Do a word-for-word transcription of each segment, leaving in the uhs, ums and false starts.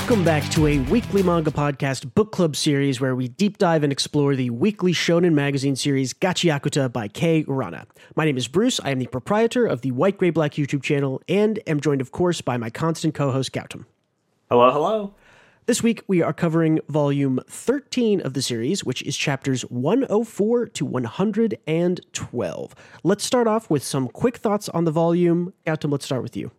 Welcome back to a weekly manga podcast book club series where we deep dive and explore the weekly shonen magazine series Gachiakuta by Kei Urana. My name is Bruce. I am the proprietor of the White Gray Black YouTube channel and am joined, of course, by my constant co-host Gautam. Hello, hello. This week we are covering volume thirteen of the series, which is chapters one oh four to one hundred twelve. Let's start off with some quick thoughts on the volume. Gautam, let's start with you.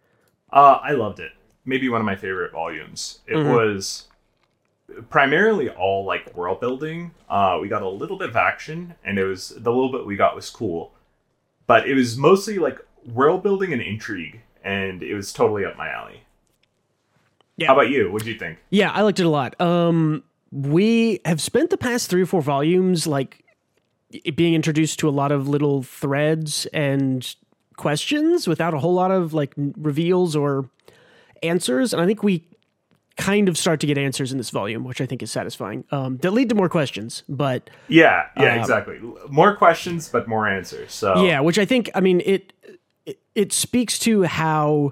Uh, I loved it. Maybe one of my favorite volumes. It mm-hmm. was primarily all like world building. Uh, we got a little bit of action, and it was the little bit we got was cool, but it was mostly like world building and intrigue, and it was totally up my alley. Yeah. How about you? What did you think? Yeah, I liked it a lot. Um, we have spent the past three or four volumes like being introduced to a lot of little threads and questions without a whole lot of like reveals or answers, and I think we kind of start to get answers in this volume, which I think is satisfying. Um, that lead to more questions, but yeah, yeah, uh, exactly. More questions, but more answers. So yeah, which I think, I mean, it it, it speaks to how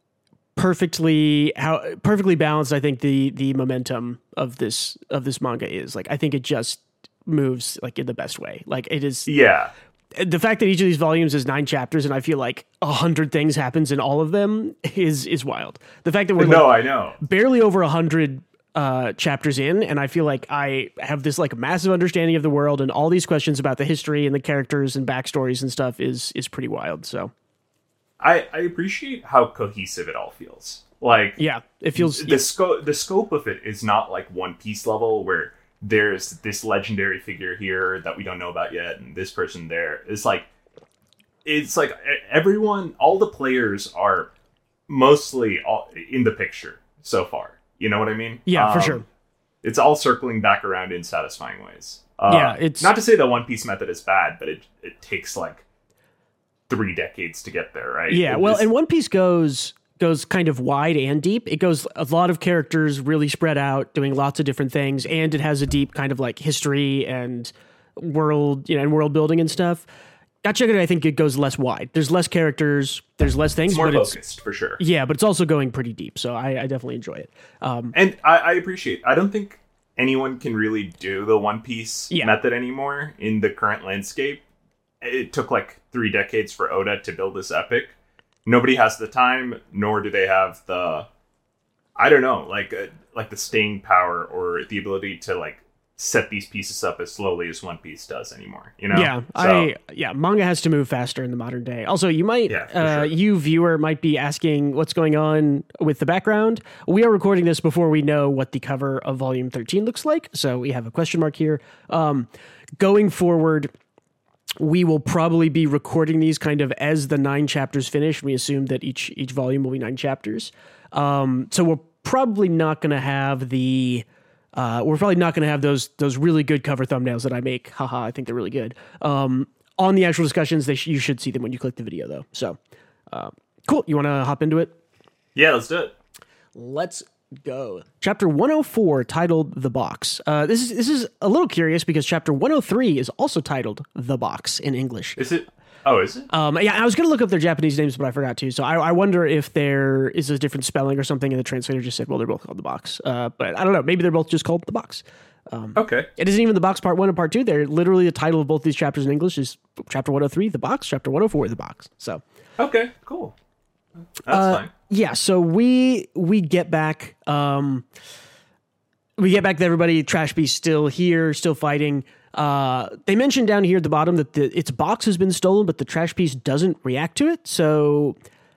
perfectly how perfectly balanced I think the the momentum of this of this manga is. Like, I think it just moves like in the best way. Like, it is. Yeah. The fact that each of these volumes is nine chapters and I feel like a hundred things happens in all of them is is wild. The fact that we're no, like I know barely over a hundred uh, chapters in, and I feel like I have this like massive understanding of the world, and all these questions about the history and the characters and backstories and stuff is is pretty wild. So I, I appreciate how cohesive it all feels. Like, yeah, it feels the yeah. scope the scope of it is not like One Piece level where there's this legendary figure here that we don't know about yet, and this person there. It's like, it's like everyone, all the players are mostly all in the picture so far. You know what I mean? Yeah, um, for sure. It's all circling back around in satisfying ways. Uh, yeah, it's not to say the One Piece method is bad, but it it takes like three decades to get there, right? Yeah, it well, is, and One Piece goes goes kind of wide and deep. It goes a lot of characters really spread out doing lots of different things, and it has a deep kind of like history and world, you know, and world building and stuff. Gachiakuta, I think it goes less wide. There's less characters, there's less things, it's more but focused it's, for sure. Yeah, but it's also going pretty deep, so I, I definitely enjoy it. Um, and I, I appreciate. I don't think anyone can really do the One Piece yeah. method anymore in the current landscape. It took like three decades for Oda to build this epic. Nobody has the time, nor do they have the, I don't know, like uh, like the staying power or the ability to like set these pieces up as slowly as One Piece does anymore. You know? Yeah, so, I yeah, manga has to move faster in the modern day. Also, you might, yeah, uh, sure. you viewer might be asking what's going on with the background. We are recording this before we know what the cover of Volume thirteen looks like, so we have a question mark here. Um, going forward, we will probably be recording these kind of as the nine chapters finish. We assume that each each volume will be nine chapters. Um, so we're probably not going to have the uh, we're probably not going to have those those really good cover thumbnails that I make. Haha, I think they're really good. Um, on the actual discussions, they sh- you should see them when you click the video, though. So uh, cool. You want to hop into it? Yeah, let's do it. Let's go. Chapter one oh four, titled The Box. Uh, this is this is a little curious because chapter one oh three is also titled The Box in English. Is it? Oh, is it? Um, yeah, I was going to look up their Japanese names, but I forgot to. So I, I wonder if there is a different spelling or something, and the translator just said, well, they're both called The Box. Uh, but I don't know. Maybe they're both just called The Box. Um, okay. It isn't even The Box Part one and Part two. They're literally the title of both these chapters in English is chapter one oh three, The Box, chapter one oh four, The Box. So okay, cool. That's uh, fine. Yeah, so we we get back um, we get back to everybody. Trash Beast still here, still fighting. Uh, they mentioned down here at the bottom that the, its box has been stolen, but the Trash Beast doesn't react to it. So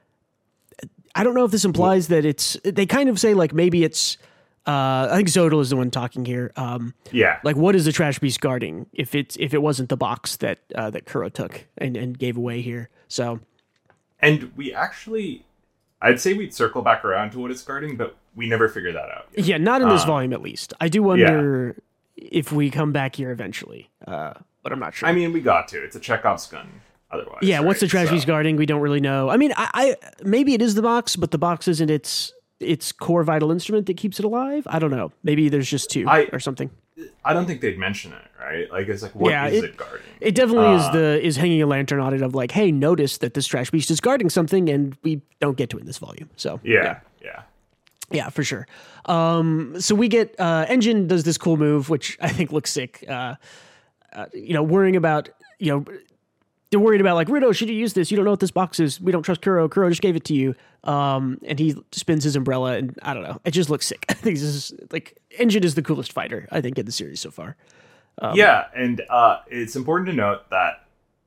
I don't know if this implies that it's. They kind of say like maybe it's. Uh, I think Zodal is the one talking here. Um, yeah, like what is the Trash Beast guarding if it's if it wasn't the box that uh, that Kuro took and, and gave away here? So, and we actually. I'd say we'd circle back around to what it's guarding, but we never figured that out yet. Yeah, not in this um, volume, at least. I do wonder yeah. if we come back here eventually, uh, but I'm not sure. I mean, we got to. It's a Chekhov's gun otherwise. Yeah, right? what's the Trash Beast so. guarding? We don't really know. I mean, I, I maybe it is the box, but the box isn't its its core vital instrument that keeps it alive. I don't know. Maybe there's just two I, or something. I don't think they'd mention it, right? Like, it's like, what yeah, is it, it guarding? It definitely uh, is the is hanging a lantern on it of like, hey, notice that this Trash Beast is guarding something, and we don't get to it in this volume. So yeah, yeah. Yeah, for sure. Um, so we get uh, Engine does this cool move, which I think looks sick. Uh, uh, you know, worrying about you know they're worried about like Rudo, should you use this? You don't know what this box is. We don't trust Kuro. Kuro just gave it to you. Um, and he spins his umbrella, and I don't know. It just looks sick. I think this is like Engine is the coolest fighter I think in the series so far. Um, yeah, and uh, it's important to note that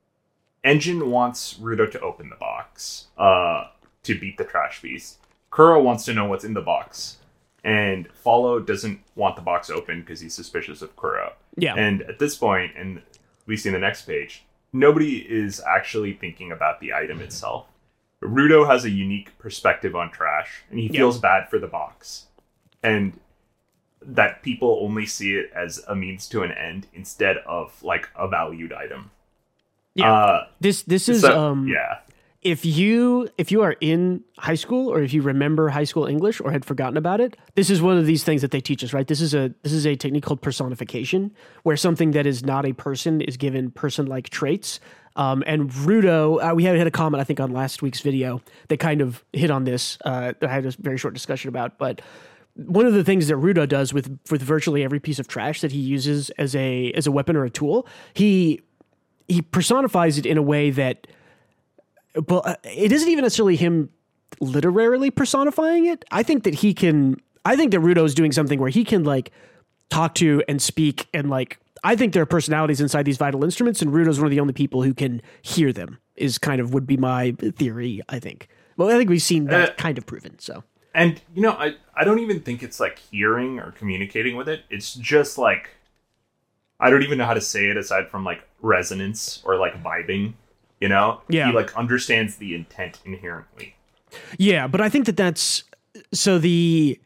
Engine wants Rudo to open the box uh, to beat the Trash Beast. Kuro wants to know what's in the box, and Follow doesn't want the box open because he's suspicious of Kuro. Yeah. And at this point, and we see in the next page, nobody is actually thinking about the item itself. Rudo has a unique perspective on trash, and he feels yeah. bad for the box. And that people only see it as a means to an end instead of, like, a valued item. Yeah. Uh, this this is... so, um, yeah. If you if you are in high school, or if you remember high school English or had forgotten about it, this is one of these things that they teach us, right? This is a this is a technique called personification, where something that is not a person is given person-like traits. Um, and Rudo, uh, we had, had a comment, I think, on last week's video that kind of hit on this. Uh, that I had a very short discussion about, but one of the things that Rudo does with with virtually every piece of trash that he uses as a as a weapon or a tool, he he personifies it in a way that. But it isn't even necessarily him literally personifying it. I think that he can, I think that Rudo's doing something where he can like talk to and speak and like, I think there are personalities inside these vital instruments, and Rudo's one of the only people who can hear them, is kind of would be my theory, I think. Well, I think we've seen that uh, kind of proven, so. And, you know, I, I don't even think it's like hearing or communicating with it. It's just like, I don't even know how to say it aside from like resonance or like vibing. You know, yeah. He like understands the intent inherently. Yeah, but I think that that's so the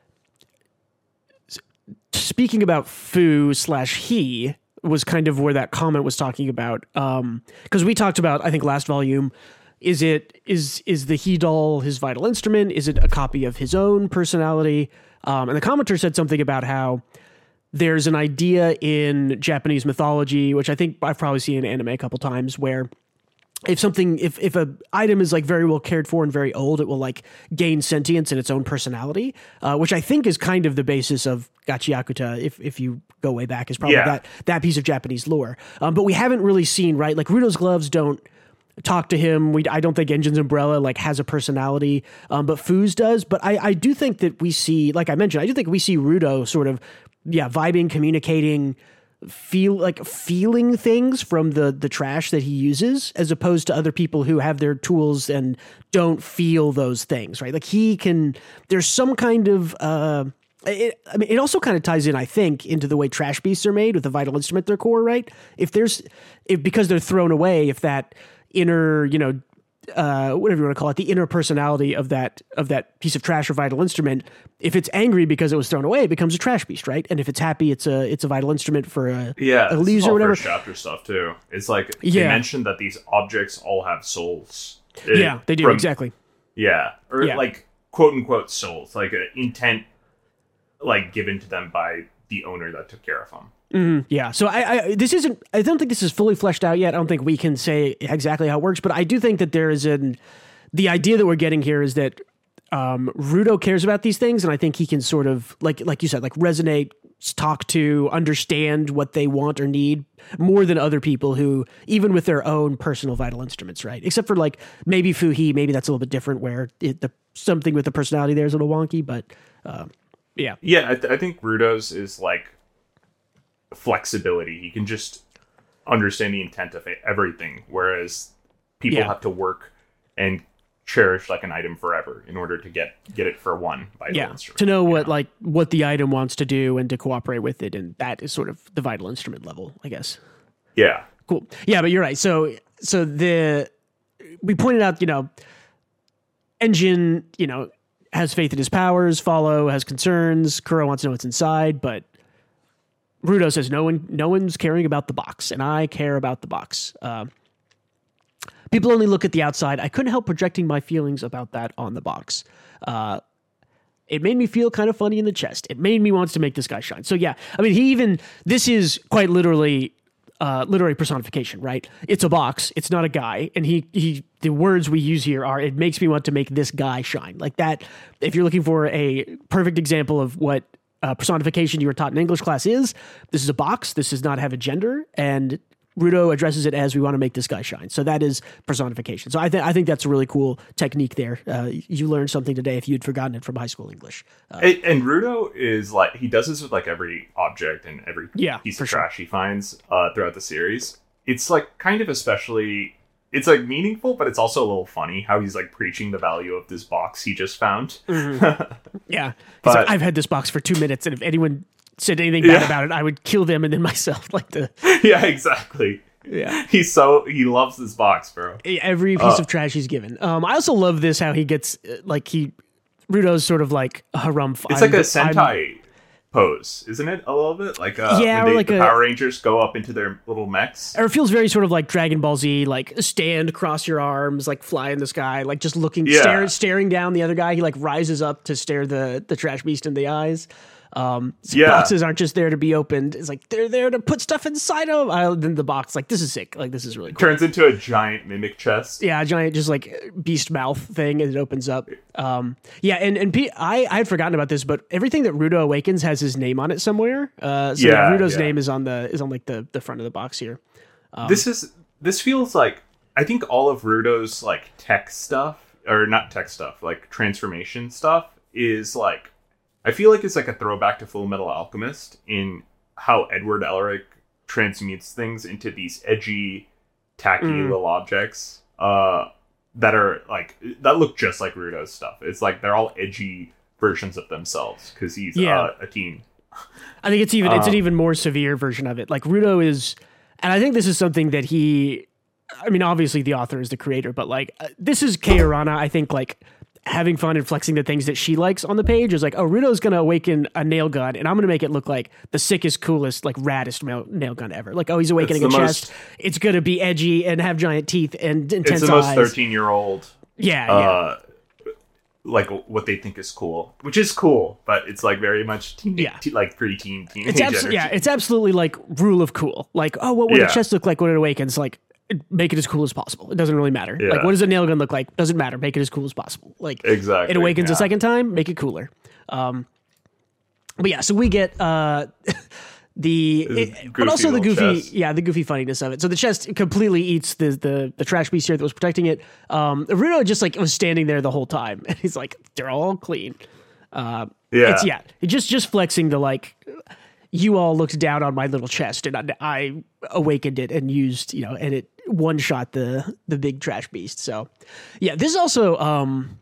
speaking about Fu slash he was kind of where that comment was talking about. Um, because we talked about, I think last volume, is it is is the he doll his vital instrument? Is it a copy of his own personality? Um, and the commenter said something about how there's an idea in Japanese mythology, which I think I've probably seen in anime a couple times, where if something, if, if a item is like very well cared for and very old, it will like gain sentience and its own personality, uh, which I think is kind of the basis of Gachiakuta. If, if you go way back, is probably yeah. that, that piece of Japanese lore. Um, but we haven't really seen, right? Like Rudo's gloves don't talk to him. We, I don't think Engine's umbrella like has a personality, um, but Fu's does. But I, I do think that we see, like I mentioned, I do think we see Rudo sort of, yeah, vibing, communicating, feel like feeling things from the the trash that he uses, as opposed to other people who have their tools and don't feel those things, right? Like he can, there's some kind of, uh, it, I mean, it also kind of ties in, I think, into the way trash beasts are made with the vital instrument, their core, right? If there's, if because they're thrown away, if that inner, you know, uh, whatever you want to call it, the inner personality of that of that piece of trash or vital instrument, if it's angry because it was thrown away, it becomes a trash beast, right? And if it's happy, it's a it's a vital instrument for a yeah, a loser or whatever. First chapter stuff too. It's like yeah. they mentioned that these objects all have souls. It, yeah, they do from, exactly. Yeah, or yeah. like quote unquote souls, like an intent, like given to them by the owner that took care of them. Mm-hmm. Yeah. So I, I, this isn't, I don't think this is fully fleshed out yet. I don't think we can say exactly how it works, but I do think that there is an, the idea that we're getting here is that, um, Rudo cares about these things. And I think he can sort of like, like you said, like resonate, talk to, understand what they want or need more than other people who, even with their own personal vital instruments, right? Except for like maybe Fuhi, maybe that's a little bit different where it, the, something with the personality there is a little wonky, but, um, yeah. Yeah. I, th- I think Rudo's is like, flexibility. He can just understand the intent of everything, whereas people yeah. have to work and cherish like an item forever in order to get get it for one vital yeah. instrument. To know what know? like what the item wants to do and to cooperate with it, and that is sort of the vital instrument level, I guess. Yeah. Cool. Yeah, but you're right. So so the we pointed out, you know, Engine, you know, has faith in his powers, Follow has concerns, Kuro wants to know what's inside, but Rudo says no one, no one's caring about the box, and I care about the box. Uh, people only look at the outside. I couldn't help projecting my feelings about that on the box. Uh, it made me feel kind of funny in the chest. It made me want to make this guy shine. So yeah, I mean, he even this is quite literally uh, literary personification, right? It's a box. It's not a guy, and he he the words we use here are, it makes me want to make this guy shine. Like that, if you're looking for a perfect example of what uh, personification you were taught in English class is, this is a box. This does not have a gender. And Rudo addresses it as, we want to make this guy shine. So that is personification. So I, th- I think that's a really cool technique there. Uh, you learned something today if you'd forgotten it from high school English. Uh, and, and Rudo is like, he does this with like every object and every yeah, piece of sure. trash he finds uh, throughout the series. It's like kind of especially, it's like meaningful, but it's also a little funny how he's like preaching the value of this box he just found. Mm-hmm. Yeah. But, like, I've had this box for two minutes, and if anyone said anything bad yeah. about it, I would kill them and then myself. Like the yeah, exactly. Yeah, he's so he loves this box, bro. Every piece uh, of trash he's given. Um, I also love this how he gets like he Rudo's sort of like a harumph. It's I'm, like a Sentai I'm, pose, isn't it? A little bit like uh, yeah, when they, or like the a, Power Rangers go up into their little mechs. Or it feels very sort of like Dragon Ball Z, like stand, cross your arms, like fly in the sky, like just looking, yeah. stare, staring down the other guy. He like rises up to stare the the trash beast in the eyes. Um, yeah. Boxes aren't just there to be opened. It's like they're there to put stuff inside them. I, then the box, like, this is sick. Like, this is really cool. Turns into a giant mimic chest. Yeah, a giant, just like beast mouth thing, and it opens up. Um, yeah, and and P- I I had forgotten about this, but everything that Rudo awakens has his name on it somewhere. Uh, so yeah, yeah, Rudo's yeah. name is on the is on like the the front of the box here. Um, this is this feels like I think all of Rudo's like tech stuff, or not tech stuff, like transformation stuff is like. I feel like it's like a throwback to Full Metal Alchemist in how Edward Elric transmutes things into these edgy, tacky Mm. little objects uh, that are like that look just like Rudo's stuff. It's like they're all edgy versions of themselves because he's Yeah. uh, a teen. I think it's even it's an Um, even more severe version of it. Like Rudo is, and I think this is something that he. I mean, obviously the author is the creator, but like uh, this is Kei Arana. I think like. Having fun and flexing the things that she likes on the page is like, oh, Rudo's going to awaken a nail gun and I'm going to make it look like the sickest, coolest, like raddest nail, nail gun ever. Like, oh, he's awakening a It's the chest. most- It's going to be edgy and have giant teeth and intense It's the most eyes. thirteen-year-old, Yeah, yeah. uh, like what they think is cool, which is cool, but it's like very much teen, Yeah. te- like preteen teenage It's abso- energy. yeah, it's absolutely like rule of cool. Like, oh, what would Yeah. a chest look like when it awakens? Like, make it as cool as possible. It doesn't really matter. Yeah. Like, what does a nail gun look like? Doesn't matter. Make it as cool as possible. Like, Exactly, it awakens yeah. a second time, make it cooler. Um, but yeah, so we get uh, the, This it- goofy but also the little goofy, chest. yeah, the goofy funniness of it. So the chest completely eats the the the trash beast here that was protecting it. Um, Rudo just like was standing there the whole time, and he's like, they're all clean. Uh, Yeah. it's yeah, just just flexing the like. You all looked down on my little chest, and I, I awakened it and used, you know, and it one shot the the big trash beast. So, yeah, this is also um,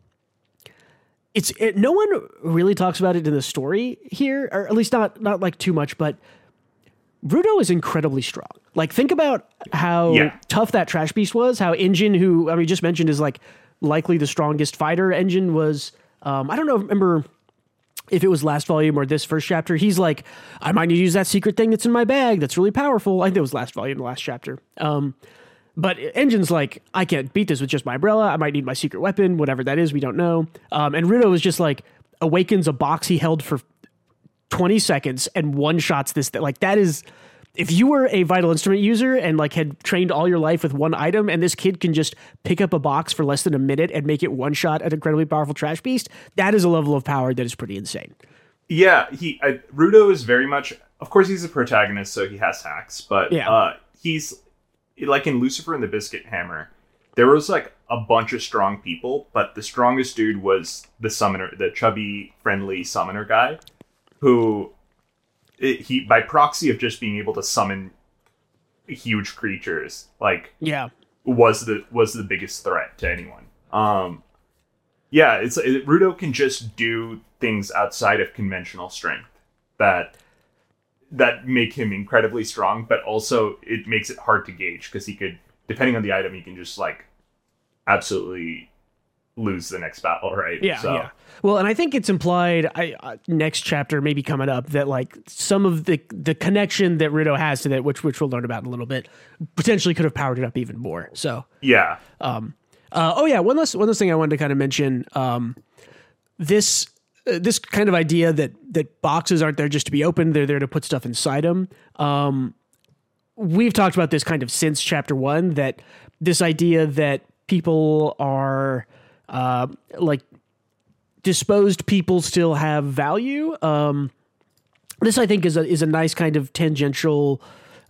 it's it, no one really talks about it in the story here, or at least not not like too much. But Rudo is incredibly strong. Like, think about how Yeah. tough that trash beast was. How Engine, who I mean, just mentioned, is like likely the strongest fighter. Engine was, um, I don't know, remember. If it was last volume or this first chapter, he's like, I might need to use that secret thing that's in my bag that's really powerful. I think it was last volume, last chapter. Um, but Engine's like, I can't beat this with just my umbrella. I might need my secret weapon, whatever that is, we don't know. Um, and Rudo is just like, awakens a box he held for twenty seconds and one-shots this thing. Like, that is... If you were a Vital Instrument user and like had trained all your life with one item, and this kid can just pick up a box for less than a minute and make it one shot an incredibly powerful trash beast, that is a level of power that is pretty insane. Yeah, he I, Rudo is very much. Of course, he's a protagonist, so he has hacks. But Yeah. uh, he's like in Lucifer and the Biscuit Hammer. There was like a bunch of strong people, but the strongest dude was the summoner, the chubby, friendly summoner guy, who it, he by proxy of just being able to summon huge creatures, like Yeah. was the was the biggest threat to anyone. Um, yeah, it's it, Rudo can just do things outside of conventional strength that that make him incredibly strong, but also it makes it hard to gauge because he could, depending on the item, he can just like absolutely lose the next battle, right? Yeah, So, yeah. Well, and I think it's implied I, uh, next chapter, maybe coming up, that like some of the the connection that Rudo has to that, which which we'll learn about in a little bit, potentially could have powered it up even more. So, yeah. um, uh, oh yeah, one last one last thing I wanted to kind of mention. Um, this uh, this kind of idea that that boxes aren't there just to be opened; they're there to put stuff inside them. Um, we've talked about this kind of since chapter one. That this idea that people are uh, like disposed people still have value. Um, this I think is a is a nice kind of tangential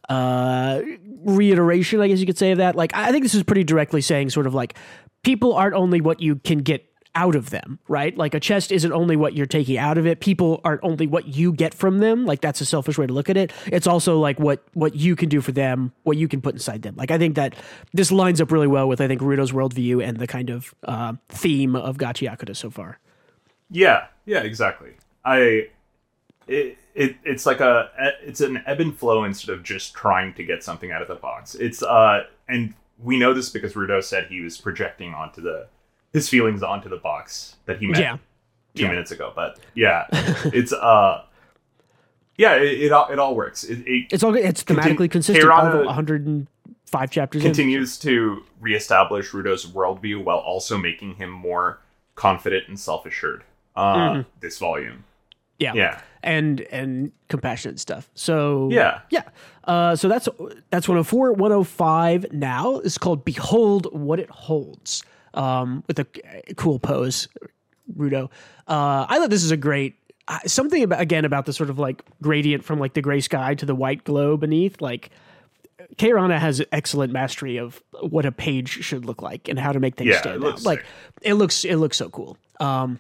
uh, reiteration, I guess you could say, of that. Like, I think this is pretty directly saying sort of like people aren't only what you can get out of them, right? Like a chest isn't only what you're taking out of it. People aren't only what you get from them. Like that's a selfish way to look at it. It's also like what what you can do for them, what you can put inside them. Like I think that this lines up really well with I think Rudo's worldview and the kind of uh, theme of Gachi Yakuta so far. Yeah, yeah, exactly. I it, it it's like a it's an ebb and flow instead of just trying to get something out of the box. It's uh and we know this because Rudo said he was projecting onto the his feelings onto the box that he met yeah. two yeah. minutes ago. But yeah, it's uh, yeah, it, it all it all works. It, it it's all it's thematically continu- consistent. Hirana all the one hundred five chapters continues in. to reestablish Rudo's worldview while also making him more confident and self-assured. Uh, mm-hmm. This volume, yeah, yeah, and and compassionate stuff. So yeah, yeah. Uh, so that's that's one oh four. one oh five now is called "Behold What It Holds." Um, with a, a cool pose, Rudo. Uh, I thought this is a great uh, something about again about the sort of like gradient from like the gray sky to the white glow beneath. Like Keirana has excellent mastery of what a page should look like and how to make things yeah, stand it looks out. Like it looks it looks so cool. Um,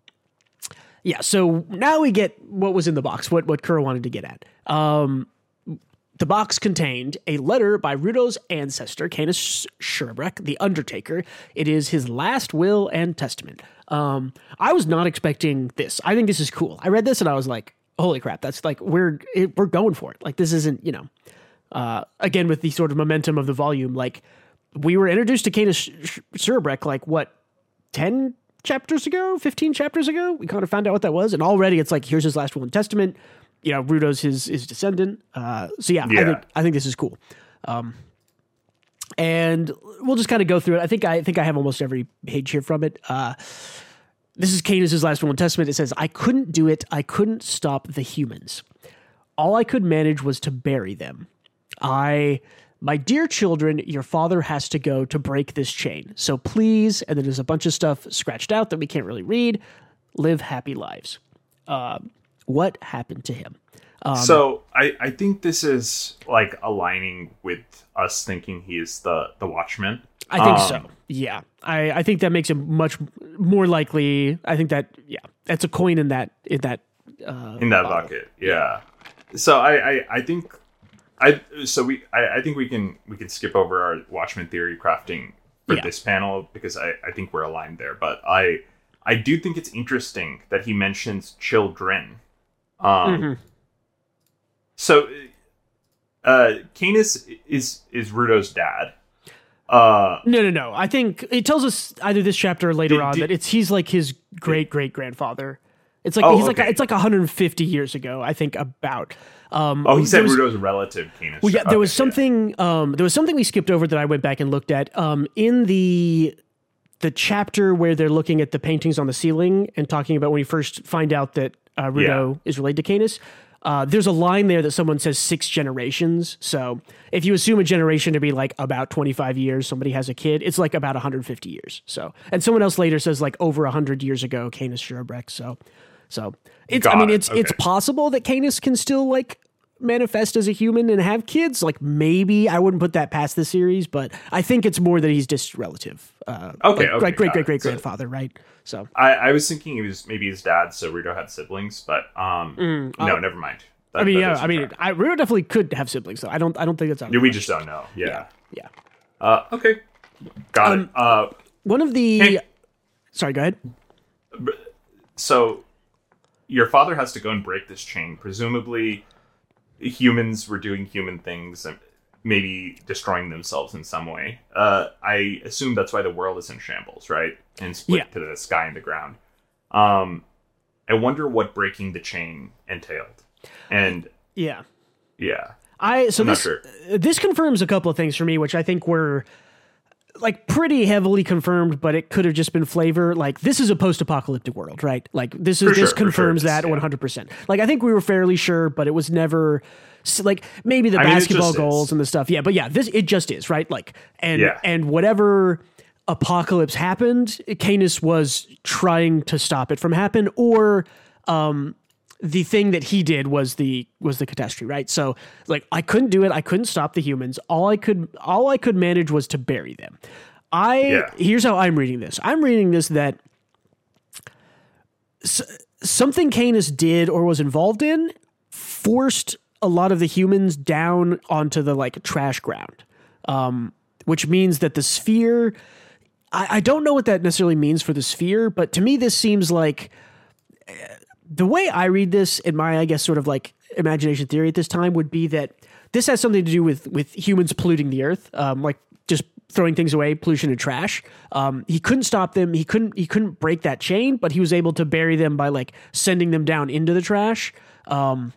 yeah. So now we get what was in the box. What what Kuro wanted to get at. Um, The box contained a letter by Rudo's ancestor, Canis Sherbrek, the Undertaker. It is his last will and testament. Um, I was not expecting this. I think this is cool. I read this and I was like, holy crap, that's like, we're it, we're going for it. Like, this isn't, you know, uh, again, with the sort of momentum of the volume, like, we were introduced to Canis Sherbrek, like, what, ten chapters ago? fifteen chapters ago? We kind of found out what that was. And already it's like, here's his last will and testament. You know, Rudo's his his descendant. Uh, so yeah, yeah, I think I think this is cool. Um, and we'll just kind of go through it. I think I, I think I have almost every page here from it. Uh, this is Canis' last will and testament. It says, "I couldn't do it. I couldn't stop the humans. All I could manage was to bury them. I, my dear children, your father has to go to break this chain. So please," and then there's a bunch of stuff scratched out that we can't really read. "Live happy lives." Uh, What happened to him? Um, so I, I think this is like aligning with us thinking he is the, the Watchman. I think um, so. Yeah. I, I think that makes him much more likely. I think that, yeah, that's a coin in that, in that, uh, in that bottle. bucket. Yeah. So I, I, I think I, so we, I, I think we can, we can skip over our Watchman theory crafting for yeah. this panel because I, I think we're aligned there, but I, I do think it's interesting that he mentions children. Um, mm-hmm. So, uh, Canis is, is Rudo's dad. Uh, no, no, no. I think it tells us either this chapter or later did, on did, that it's, he's like his great great grandfather. It's like, oh, he's okay. like, it's like one hundred fifty years ago, I think about. Um, oh, he said was, Rudo's relative, Canis. Well, yeah, there okay, was something, yeah. um, there was something we skipped over that I went back and looked at, um, in the, the chapter where they're looking at the paintings on the ceiling and talking about when you first find out that Uh, Rudo yeah. is related to Canis. Uh, there's a line there that someone says six generations. So if you assume a generation to be like about twenty-five years, somebody has a kid, it's like about one hundred fifty years. So, and someone else later says like over one hundred years ago, Canis Sherbrek. So, so it's, Got I mean, it. it's, okay. it's possible that Canis can still like manifest as a human and have kids. Like maybe I wouldn't put that past the series, but I think it's more that he's just relative. Uh, okay. like, okay like great, great, great so, grandfather. Right. So I, I was thinking he was maybe his dad, so Rudo had siblings, but um, mm, no, uh, never mind. That, I mean, yeah, I mean, I, Rudo definitely could have siblings, though. I don't, I don't think that's out. Yeah, we just don't know. Yeah, yeah. yeah. Uh, okay, got um, it. Uh, one of the, hey, sorry, go ahead. So, your father has to go and break this chain. Presumably, humans were doing human things and maybe destroying themselves in some way. Uh, I assume that's why the world is in shambles, right? And split yeah. to the sky and the ground. Um, I wonder what breaking the chain entailed. And yeah, yeah, I so I'm this sure. this confirms a couple of things for me, which I think were like pretty heavily confirmed, but it could have just been flavor. Like this is a post-apocalyptic world, right? Like this is for this sure, confirms sure. that yeah. one hundred percent. Like I think we were fairly sure, but it was never like maybe the I mean, basketball goals is. and the stuff. Yeah, but yeah, this it just is right. Like and yeah. and whatever apocalypse happened, Canis was trying to stop it from happen, or um, the thing that he did was the was the catastrophe, right? So like I couldn't do it. I couldn't stop the humans. All I could all I could manage was to bury them. I Yeah. Here's how I'm reading this. I'm reading this that s- something Canis did or was involved in forced a lot of the humans down onto the like trash ground, um, which means that the sphere. I, I don't know what that necessarily means for the sphere, but to me, this seems like uh, the way I read this in my, I guess, sort of like imagination theory at this time would be that this has something to do with with humans polluting the earth, um, like just throwing things away, pollution and trash. Um, he couldn't stop them. He couldn't. He couldn't break that chain, but he was able to bury them by like sending them down into the trash. Um,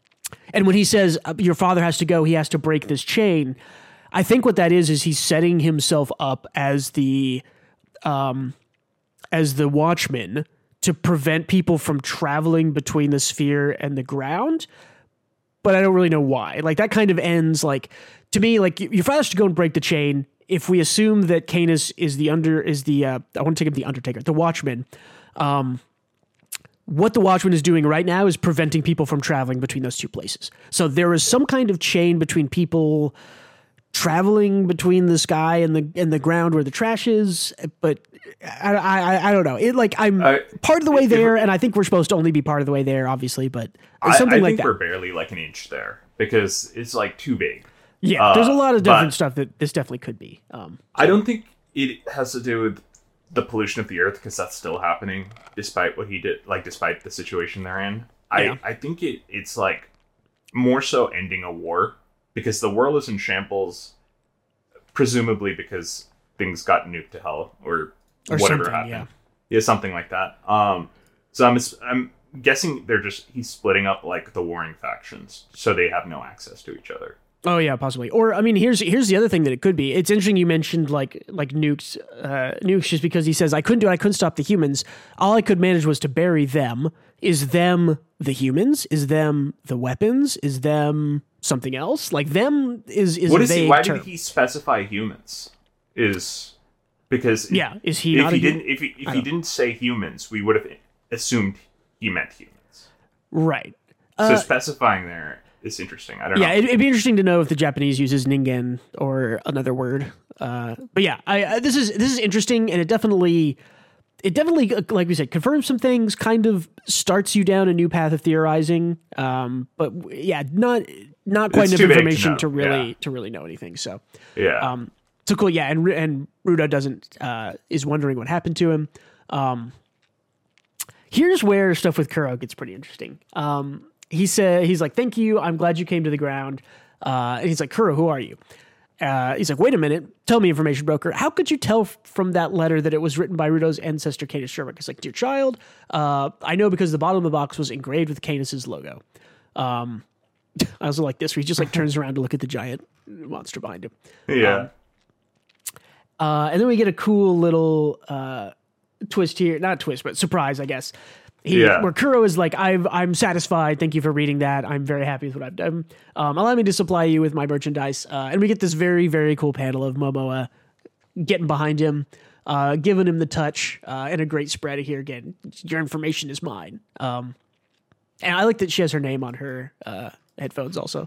and when he says your father has to go, he has to break this chain. I think what that is is he's setting himself up as the, um, as the watchman to prevent people from traveling between the sphere and the ground. But I don't really know why. Like that kind of ends like to me. Like your father has to go and break the chain. If we assume that Canis is the under is the uh, I want to take him the Undertaker, the Watchman. Um, what the Watchman is doing right now is preventing people from traveling between those two places. So there is some kind of chain between people traveling between the sky and the and the ground where the trash is, but I I, I don't know. It like I'm Uh, part of the way if- there, and I think we're supposed to only be part of the way there, obviously. But I, something I like think that. we're barely like an inch there because it's like too big. Yeah, uh, there's a lot of different but- stuff that this definitely could be. Um, I don't think it has to do with the pollution of the earth because that's still happening despite what he did, like despite the situation they're in. Yeah. I, I think it it's like more so ending a war because the world is in shambles, presumably because things got nuked to hell or, Or whatever something, happened. yeah. Yeah, something like that. Um, so I'm I'm guessing they're just he's splitting up like the warring factions so they have no access to each other. Oh yeah, possibly. Or I mean, here's here's the other thing that it could be. It's interesting you mentioned like like nukes, uh, nukes, just because he says I couldn't do it. I couldn't stop the humans. All I could manage was to bury them. Is them the humans? Is them the weapons? Is them something else? Like them is is What a is he? vague Why term. did he specify humans? Is because Yeah, is he if not he a hu- didn't if he, if I he don't- didn't say humans, we would have assumed he meant humans. Right. So Uh, specifying there is interesting. I don't Yeah, know. it, it'd be interesting to know if the Japanese uses ningen or another word. Uh, but yeah, I, I, this is this is interesting, and it definitely, it definitely, uh, like we said, confirms some things. Kind of starts you down a new path of theorizing. Um, but w- yeah, not not quite It's enough too vague to information know, to really yeah. to really know anything. So yeah. um, so cool. Yeah, and Ru- and Ruda doesn't uh, is wondering what happened to him. Um, here's where stuff with Kuro gets pretty interesting. Um, he said he's like, "Thank you. I'm glad you came to the ground." Uh, and he's like, "Kuro, who are you?" Uh, he's like, "Wait a minute. Tell me, information broker. How could you tell f- from that letter that it was written by Rudo's ancestor, Canis Sherwick?" He's like, "Dear child, uh, I know because the bottom of the box was engraved with Canis's logo." Um, I also like this where he just like turns around to look at the giant monster behind him. yeah. um, Uh, and then we get a cool little uh, twist here, not twist, but surprise, I guess. He, Yeah. Where Kuro is like, I've, I'm satisfied. Thank you for reading that. I'm very happy with what I've done. Um, allow me to supply you with my merchandise. Uh, and we get this very, very cool panel of Momoa getting behind him, uh, giving him the touch, uh, and a great spread here again. Your information is mine. Um, and I like that she has her name on her uh, headphones also.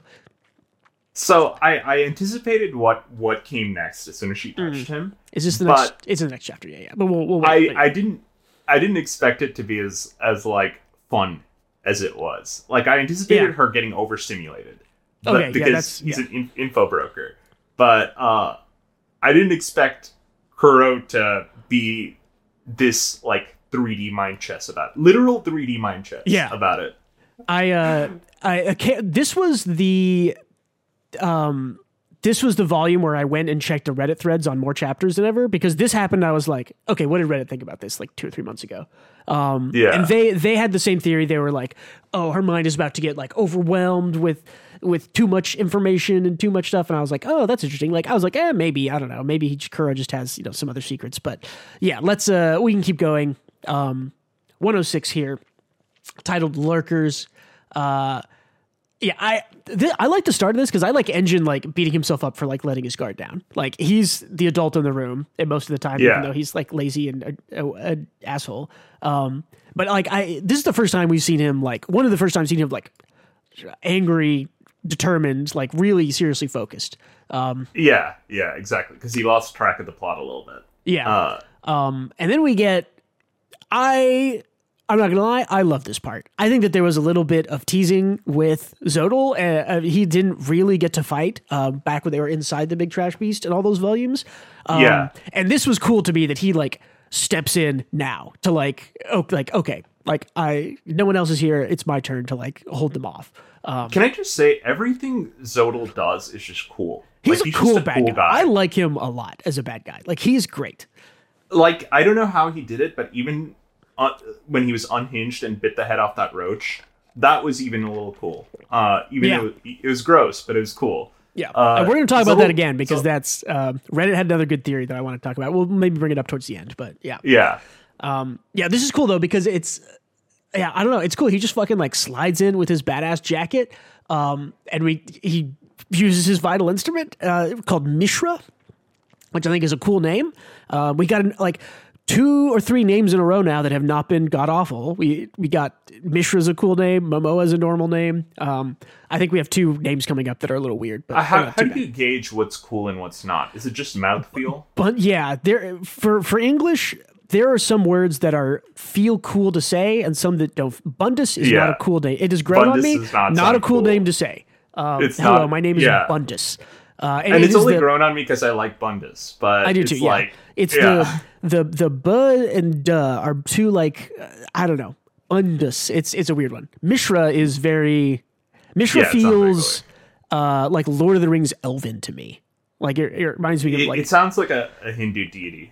So I, I anticipated what what came next as soon as she touched him. Is this the But- next? It's the next chapter. Yeah, yeah. But we'll, we'll wait. I, I didn't I didn't expect it to be as as like fun as it was. Like I anticipated Yeah. her getting overstimulated. But Okay, yeah, because that's- he's yeah. an in, info broker. But uh I didn't expect Kuro to be this like three D mind chess about it. Literal three D mind chess Yeah. about it. I uh I, I can't, this was the um this was the volume where I went and checked the Reddit threads on more chapters than ever, because this happened. I was like, okay, what did Reddit think about this like two or three months ago? Um Yeah. and they they had the same theory. They were like, oh, her mind is about to get like overwhelmed with with too much information and too much stuff. And I was like, oh, that's interesting. Like I was like, eh, maybe, I don't know, maybe he, Kuro just has, you know, some other secrets. But yeah, let's uh we can keep going. Um one oh six here, titled Lurkers. Uh Yeah, I th- I like the start of this because I like Engine like beating himself up for like letting his guard down. Like he's the adult in the room, and most of the time, Yeah. even though he's like lazy and a, a, a asshole. Um, but like I, this is the first time we've seen him like one of the first times seen him like angry, determined, like really seriously focused. Um, Yeah, yeah, exactly. Because he lost track of the plot a little bit. yeah. Uh, Um, and then we get, I, I'm not gonna lie, I love this part. I think that there was a little bit of teasing with Zodal. Uh, uh, he didn't really get to fight uh, back when they were inside the Big Trash Beast and all those volumes. Um, Yeah. And this was cool to me that he like steps in now to like, oh, like okay, like I, no one else is here. It's my turn to like hold them off. Um, Can I just say, everything Zodal does is just cool. he's Like, a cool just bad guy. I like him a lot as a bad guy. Like he's great. Like, I don't know how he did it, but even uh, when he was unhinged and bit the head off that roach, that was even a little cool. Uh, even Yeah. it, was, it was gross, but it was cool. Yeah, Uh, and we're going to talk about Zodal- that again because Zod- that's um, Reddit had another good theory that I want to talk about. We'll maybe bring it up towards the end, but yeah, Yeah. um, yeah, this is cool though because it's yeah, I don't know, it's cool. He just fucking like slides in with his badass jacket, um, and we he uses his vital instrument uh, called Mishra, which I think is a cool name. Uh, we got like two or three names in a row now that have not been god awful. We we got Mishra's a cool name, Momoa's a normal name. Um, I think we have two names coming up that are a little weird. But Uh, how they're not how too do bad. you gauge what's cool and what's not? Is it just mouthfeel? But yeah, there for for English, there are some words that are feel cool to say, and some that don't. Bundus is Yeah. not a cool name. It has grown on Bundus me. does not Not a sound cool cool. name to say. Um, It's hello, not- my name is yeah. Bundus, uh, and, And it it's is only the- grown on me because I like Bundus, but I do it's too. Yeah, like, it's yeah. the the the bud and duh are two like uh, I don't know. Bundus. It's it's a weird one. Mishra is very. Mishra Yeah, it sounds very feels uh, like Lord of the Rings elven to me. Like it, it reminds me of It, like it sounds like a, a Hindu deity.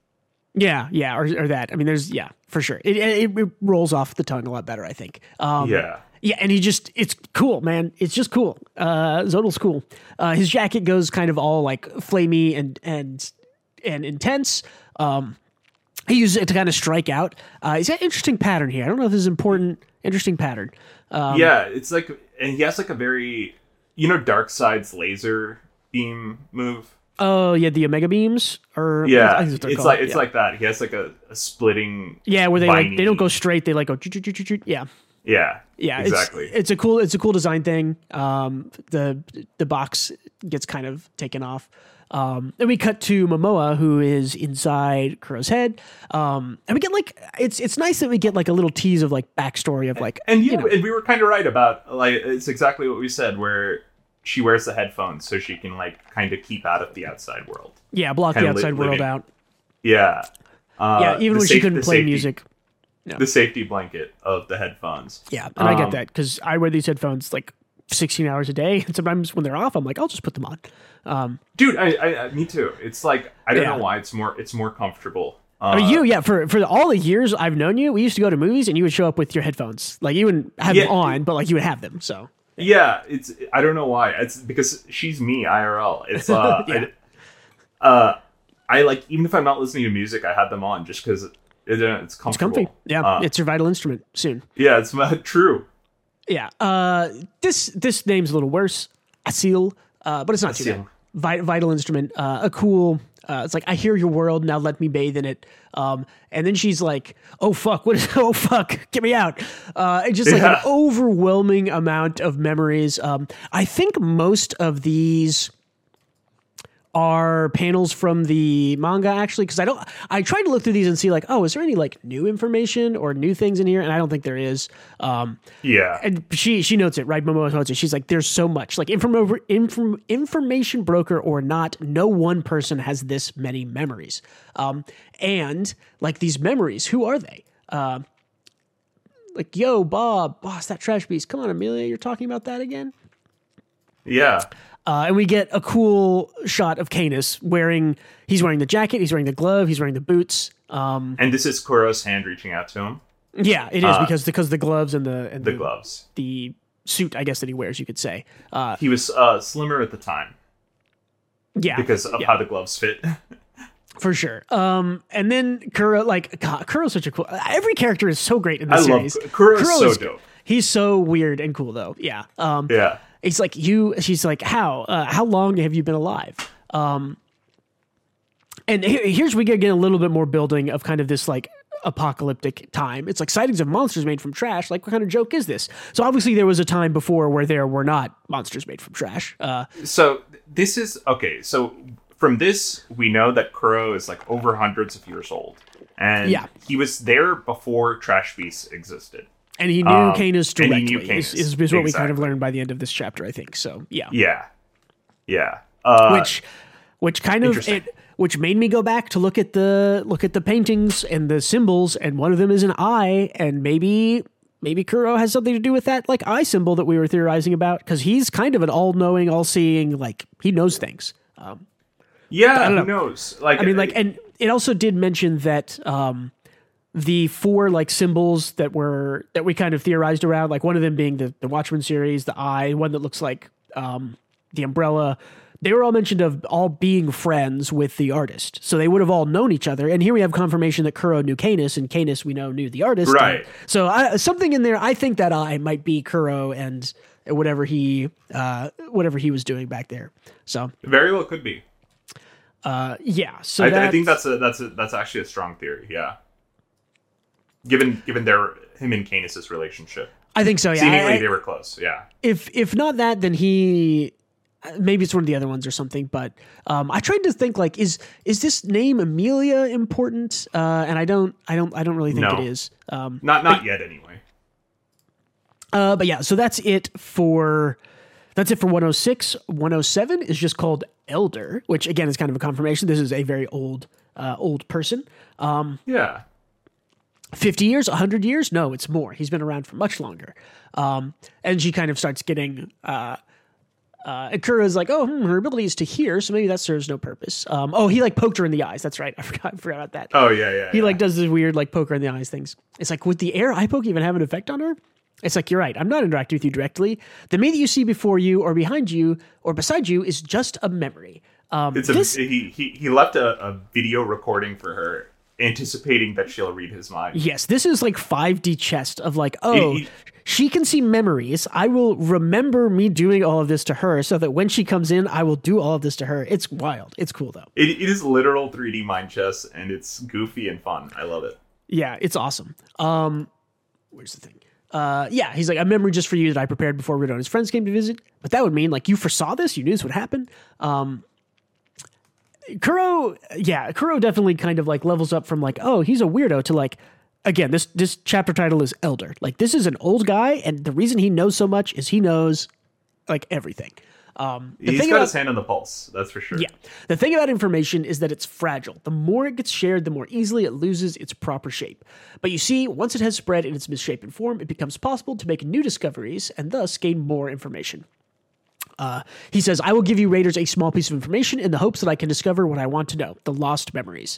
Yeah, yeah, or, or that. I mean, there's yeah, for sure. It, it it rolls off the tongue a lot better, I think. Um, Yeah. yeah, and he just it's cool, man. It's just cool. Uh, Zodal's cool. Uh, his jacket goes kind of all like flamey and and and intense. Um, he uses it to kind of strike out. Uh, he's got an interesting pattern here. I don't know if this is important. Interesting pattern. Um, yeah, it's like, and he has like a very, you know, Darkseid's laser beam move. Oh yeah, the Omega beams, or I Yeah, think that's what they're it's called. like it's yeah. like that. He has like a, a splitting. yeah, where they like they don't viney- go straight. They like go choo, choo, choo, choo, choo. Yeah. Yeah, Yeah, exactly. It's, it's a cool, it's a cool design thing. Um, the the box gets kind of taken off. Um, and we cut to Momoa, who is inside Kuro's head. Um, and we get like it's it's nice that we get like a little tease of like backstory of like and you, you know, know, and we were kind of right about like it's exactly what we said, where she wears the headphones so she can like kind of keep out of the outside world. yeah, block the kinda li- outside world living. out. Yeah, uh, Yeah, even the when she safe- couldn't the play safety- music. the safety blanket of the headphones. Yeah, and I get Um, that because I wear these headphones like sixteen hours a day, and sometimes when they're off, I'm like, I'll just put them on. Um, Dude, I, I, I me too. It's like I don't Yeah. know why it's more it's more comfortable. Uh, I mean, you, yeah, for for all the years I've known you, we used to go to movies, and you would show up with your headphones. Like you wouldn't have Yeah. them on, but like you would have them. So yeah, it's I don't know why. It's because she's me I R L. It's uh, Yeah. I, uh, I like even if I'm not listening to music, I have them on just because it, it's comfortable. it's comfy. Yeah, Uh, it's your vital instrument soon. yeah, it's uh, true. Yeah. Uh, this this name's a little worse. Asil, uh, but it's not too Asil. bad. Vi- vital instrument, uh, a cool. Uh, it's like I hear your world now. Let me bathe in it. Um, and then she's like, "Oh fuck! What is? Oh fuck! Get me out!" Uh, it's just like Yeah. an overwhelming amount of memories. Um, I think most of these are panels from the manga actually, because I don't. I tried to look through these and see like, oh, is there any like new information or new things in here? And I don't think there is. Um, Yeah, and she she notes it, right? Momoa notes it. She's like, there's so much. Like inform, inform, information broker or not, no one person has this many memories. Um, and like these memories, who are they? Uh, like, yo, Bob, boss, that trash beast. Come on, Amelia, you're talking about that again? yeah. Uh, and we get a cool shot of Canis wearing, he's wearing the jacket, he's wearing the glove, he's wearing the boots. Um, And this is Kuro's hand reaching out to him. yeah, it is Uh, because because the gloves and the and The the, gloves. the suit, I guess, that he wears, you could say. Uh, He was uh, slimmer at the time yeah, because of yeah. how the gloves fit. For sure. Um, and then Kuro, like, God, Kuro's such a cool. Every character is so great in I this love series. Kuro. Is Kuro so is- dope. he's so weird and cool though. Yeah. Um, Yeah. He's like you. She's like, how? Uh, how long have you been alive? Um, and here, here's we get a little bit more building of kind of this like apocalyptic time. It's like sightings of monsters made from trash. Like, what kind of joke is this? So obviously there was a time before where there were not monsters made from trash. Uh, so this is okay. So from this, we know that Kuro is like over hundreds of years old, and yeah. he was there before trash beasts existed. And he knew um, Canis directly, and he knew Canis. Is, is, is what exactly. we kind of learned by the end of this chapter, I think. So, yeah. Yeah. Yeah. Uh, which, which kind of, it, which made me go back to look at the, look at the paintings and the symbols, and one of them is an eye, and maybe, maybe Kuro has something to do with that, like, eye symbol that we were theorizing about, because he's kind of an all-knowing, all-seeing, like, he knows things. Um, yeah, who knows? Like, I mean, like, and it also did mention that, um, the four like symbols that were that we kind of theorized around, like one of them being the, the Watchmen series, the eye, one that looks like um, the umbrella. They were all mentioned of all being friends with the artist, so they would have all known each other. And here we have confirmation that Kuro knew Canis, and Canis we know knew the artist. Right. And so I, something in there. I think that eye might be Kuro and whatever he uh, whatever he was doing back there. So very well could be. Uh, yeah. So I, I think that's a that's a that's actually a strong theory. Yeah. Given given their him and Canis' relationship, I think so. Yeah, seemingly I, they were close. Yeah. If if not that, then he maybe it's one of the other ones or something. But um, I tried to think like is is this name Amelia important? Uh, and I don't I don't I don't really think no. it is. Um, not not but, yet anyway. Uh, but yeah, so that's it for that's it for one oh six. one oh seven is just called Elder, which again is kind of a confirmation. This is a very old uh, old person. Um, yeah. fifty years, one hundred years? No, it's more. He's been around for much longer. Um, and she kind of starts getting... Uh, uh, and Kuro's like, oh, hmm, her ability is to hear, so maybe that serves no purpose. Um, oh, he like poked her in the eyes. That's right. I forgot, I forgot about that. Oh, yeah, yeah. He yeah. like does this weird like poke her in the eyes things. It's like, would the air eye poke even have an effect on her? It's like, you're right. I'm not interacting with you directly. The me that you see before you or behind you or beside you is just a memory. Um, it's this, a, he, he, he left a, a video recording for her, anticipating that she'll read his mind. Yes, this is like five D chess of like, oh, It- it- she can see memories. I will remember me doing all of this to her so that when she comes in, I will do all of this to her. It's wild. It's cool, though. It, it is literal three D mind chess, and it's goofy and fun. I love it. Yeah, it's awesome. Um, where's the thing? Uh, yeah, he's like, a memory just for you that I prepared before Rido and his friends came to visit. But that would mean, like, you foresaw this? You knew this would happen? Um, Kuro, yeah, Kuro definitely kind of, like, levels up from, like, oh, he's a weirdo to, like, again, this this chapter title is Elder. Like, this is an old guy, and the reason he knows so much is he knows, like, everything. Um, the He's thing got about, his hand on the pulse, that's for sure. Yeah. The thing about information is that it's fragile. The more it gets shared, the more easily it loses its proper shape. But you see, once it has spread in its misshapen form, it becomes possible to make new discoveries and thus gain more information. Uh, he says, I will give you Raiders a small piece of information in the hopes that I can discover what I want to know, the lost memories.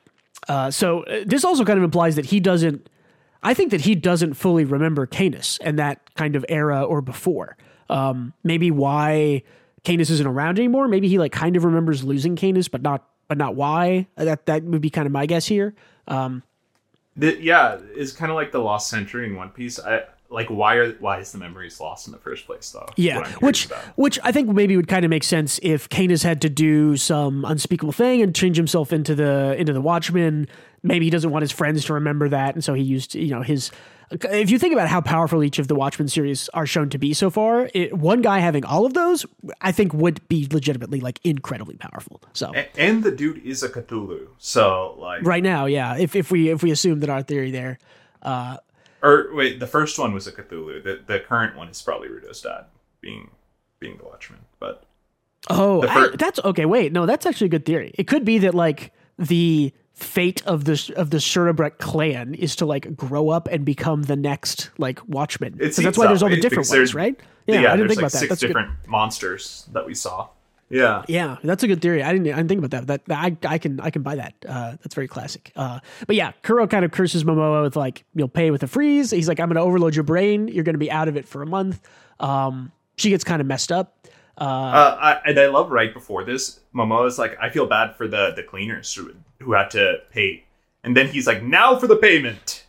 Uh, so uh, this also kind of implies that he doesn't, I think that he doesn't fully remember Canis and that kind of era or before. Um, maybe why Canis isn't around anymore. Maybe he like kind of remembers losing Canis, but not, but not why. That, that would be kind of my guess here. Um, the, yeah, it's kind of like the Lost Century in One Piece. I, like, why are why is the memories lost in the first place, though? Yeah, which about. which I think maybe would kind of make sense if Canis had to do some unspeakable thing and change himself into the into the Watchman. Maybe he doesn't want his friends to remember that, and so he used, you know, his. If you think about how powerful each of the Watchmen series are shown to be so far, it, one guy having all of those, I think, would be legitimately like incredibly powerful. So, and, and the dude is a Cthulhu, so like right now, yeah. If if we if we assume that our theory there. Uh, Or wait, the first one was a Cthulhu. The the current one is probably Rudo's dad, being being the Watchman. But oh, fir- I, that's okay. Wait, no, that's actually a good theory. It could be that like the fate of the of the Surebrecht clan is to like grow up and become the next like Watchman. It So that's why seems there's all that the way, different because ones, there's- right? Yeah, I didn't there's think like about that. six That's good. different monsters that we saw. Yeah, Yeah, that's a good theory. I didn't. I didn't think about that. That, that I, I can. I can buy that. Uh, that's very classic. Uh, but yeah, Kuro kind of curses Momoa with like, "You'll pay with a freeze." He's like, "I'm going to overload your brain. You're going to be out of it for a month." Um, she gets kind of messed up. Uh, uh, I, and I love right before this, Momoa's like, "I feel bad for the the cleaners who who had to pay," and then he's like, "Now for the payment."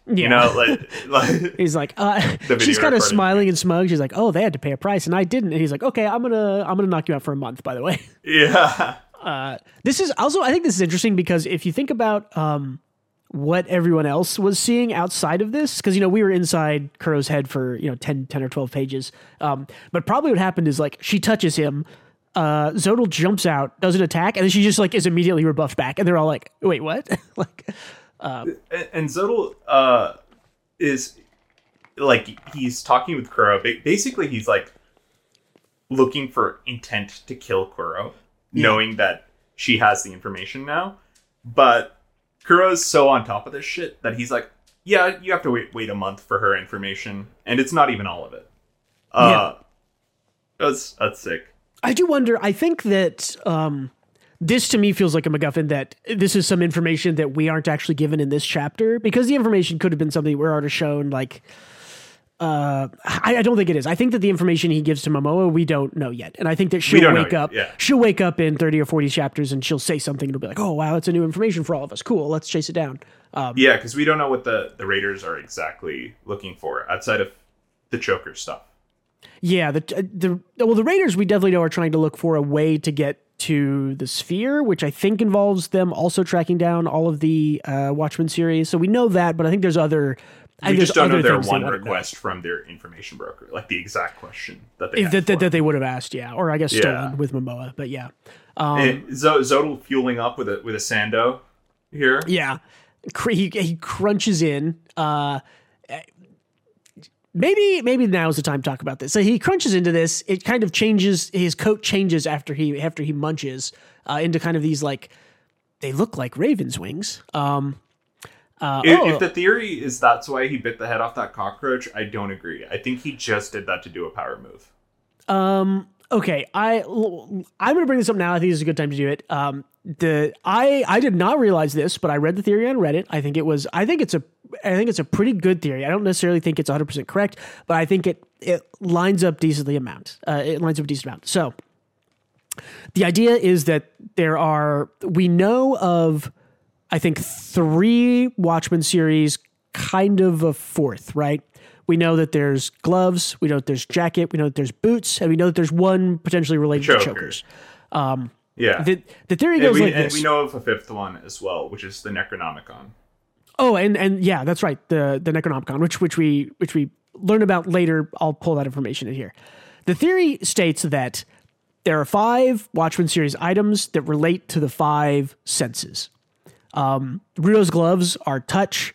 Yeah. You know, like, like he's like, uh, she's kind of smiling and smug. She's like, oh, they had to pay a price and I didn't. And he's like, okay, I'm gonna I'm gonna knock you out for a month. By the way. Yeah. Uh, this is also I think this is interesting because if you think about um, what everyone else was seeing outside of this, because you know we were inside Kuro's head for you know ten, ten or twelve pages, um, but probably what happened is like she touches him. Uh, Zodal jumps out, does an attack, and then she just like is immediately rebuffed back, and they're all like, "Wait, what?" like, um, and, and Zodal uh, is like he's talking with Kuro. Basically, he's like looking for intent to kill Kuro, yeah. knowing that she has the information now. But Kuro's so on top of this shit that he's like, "Yeah, you have to wait wait a month for her information, and it's not even all of it." Uh, yeah, that's that's sick. I do wonder, I think that um, this to me feels like a MacGuffin, that this is some information that we aren't actually given in this chapter, because the information could have been something we're already shown, like, uh, I, I don't think it is. I think that the information he gives to Momoa, we don't know yet. And I think that she'll wake up, yeah. she'll wake up in thirty or forty chapters and she'll say something and it'll be like, oh, wow, that's a new information for all of us. Cool, let's chase it down. Um, yeah, because we don't know what the, the Raiders are exactly looking for outside of the choker stuff. Yeah, the the well, the Raiders we definitely know are trying to look for a way to get to the sphere, which I think involves them also tracking down all of the uh, Watchmen series. So we know that, but I think there's other. I we think just don't know their one request know. from their information broker, like the exact question that they that, that, that they would have asked, yeah, or I guess stolen yeah. with Momoa, but yeah. Um, Z- Zodal fueling up with a with a Sando here, yeah. He he crunches in. Uh, Maybe maybe now is the time to talk about this. So he crunches into this. It kind of changes. His coat changes after he after he munches uh, into kind of these like they look like raven's wings. Um, uh, if, oh. if the theory is that's why he bit the head off that cockroach, I don't agree. I think he just did that to do a power move. Um. Okay. I I'm going to bring this up now. I think this is a good time to do it. Um. The I I did not realize this, but I read the theory on Reddit. I think it was. I think it's a. I think it's a pretty good theory. I don't necessarily think it's one hundred percent correct, but I think it it lines up decently amount. Uh, it lines up a decent amount. So the idea is that there are, we know of, I think, three Watchmen series, kind of a fourth, right? We know that there's gloves, we know that there's jacket, we know that there's boots, and we know that there's one potentially related Choker. to chokers. Um, yeah. The, the theory goes and we, like and this. we know of a fifth one as well, which is the Necronomicon. Oh, and, and yeah, that's right. The the Necronomicon, which which we which we learn about later. I'll pull that information in here. The theory states that there are five Watchmen series items that relate to the five senses. Um, Rudo's gloves are touch.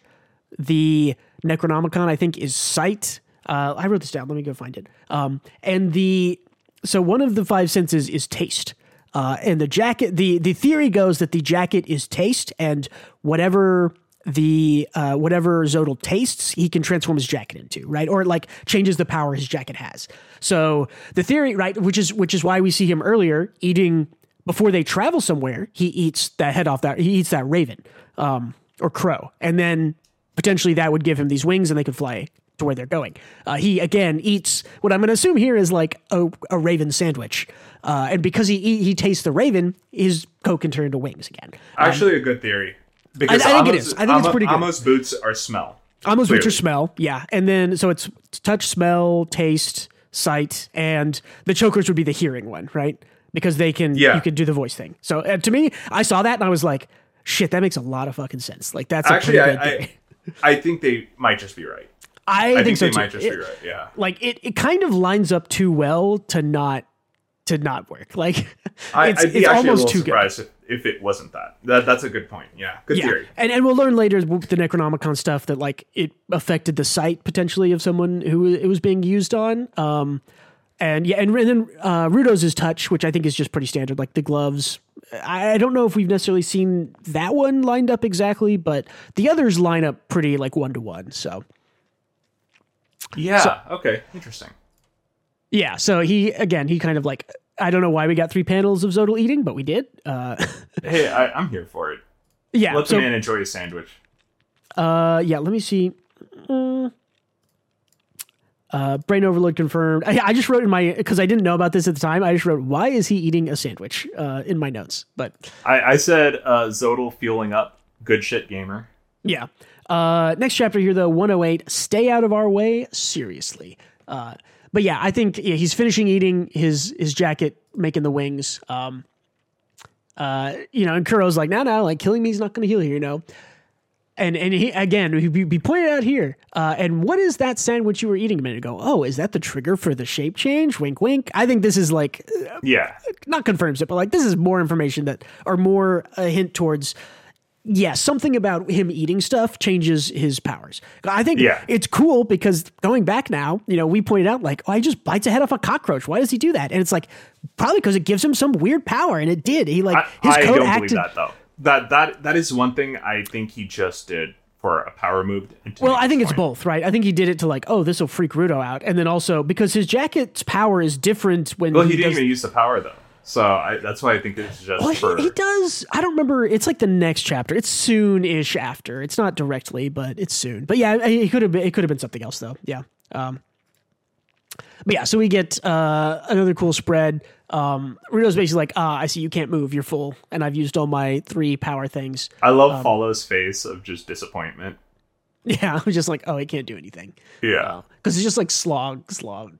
The Necronomicon, I think, is sight. Uh, I wrote this down. Let me go find it. Um, and the so one of the five senses is taste. Uh, and the jacket. The the theory goes that the jacket is taste, and whatever. The uh, whatever Zodal tastes, he can transform his jacket into, right? Or it like changes the power his jacket has. So the theory, right, which is which is why we see him earlier eating before they travel somewhere. He eats that head off that he eats that raven um, or crow, and then potentially that would give him these wings, and they could fly to where they're going. Uh, he again eats what I'm going to assume here is like a, a raven sandwich, uh, and because he he, he tastes the raven, his coat can turn into wings again. Um, Actually, a good theory. Because I, I think Amos, it is. I think Amos, it's pretty good. Amos boots are smell. Amos boots are smell, yeah. And then, so it's touch, smell, taste, sight, and the chokers would be the hearing one, right? Because they can, yeah. you can do the voice thing. So uh, to me, I saw that and I was like, shit, that makes a lot of fucking sense. Like that's Actually, a pretty I, good I, I think they might just be right. I, I think, think so they too. might just it, be right, yeah. Like it, it kind of lines up too well to not to not work. Like I, it's, I'd be it's actually almost a little too surprised good. If, if it wasn't that. that. That's a good point. Yeah, good yeah. theory. And and we'll learn later with the Necronomicon stuff that like it affected the sight potentially of someone who it was being used on. Um, and yeah, and, and then uh, Rudo's is touch, which I think is just pretty standard, like the gloves. I, I don't know if we've necessarily seen that one lined up exactly, but the others line up pretty like one to one. So yeah, so, okay, interesting. Yeah, so he again he kind of like. I don't know why we got three panels of Zodal eating, but we did. Uh, hey, I, I'm here for it. Yeah. Let so, the man enjoy his sandwich. Uh, yeah, let me see. Mm. Uh, Brain Overload confirmed. I, I just wrote in my, because I didn't know about this at the time, I just wrote, why is he eating a sandwich uh, in my notes? But I, I said uh, Zodal fueling up, good shit gamer. Yeah. Uh, next chapter here, though, one oh eight, Stay Out of Our Way, Seriously. Uh, but yeah, I think yeah, he's finishing eating his his jacket, making the wings. Um, uh, you know, and Kuro's like, no, no, like killing me is not going to heal you, you know. And and he again, he be pointed out here. Uh, and what is that sandwich you were eating a minute ago? Oh, is that the trigger for the shape change? Wink, wink. I think this is like, yeah, not confirms it, but like this is more information that, or more a hint towards. Yeah, something about him eating stuff changes his powers. I think yeah. it's cool because going back now, you know, we pointed out like, oh, he just bites a head off a cockroach. Why does he do that? And it's like, probably because it gives him some weird power, and it did. He like I, his I code don't acted. believe that though. That that that is one thing I think he just did for a power move. Well, I think it's both, right? I think he did it to like, oh, this will freak Rudo out, and then also because his jacket's power is different when. Well, he, he didn't does, even use the power though. So I, that's why I think it's just well, for... he, he does. I don't remember. It's like the next chapter. It's soon-ish after. It's not directly, but it's soon. But yeah, it could have been. It could have been something else though. Yeah. Um, but yeah, so we get uh, another cool spread. Um, Rudo's basically like, ah, I see you can't move. You're full, and I've used all my three power things. I love um, Follow's face of just disappointment. Yeah, I'm just like, oh, he can't do anything. Yeah, because uh, it's just like slog, slog.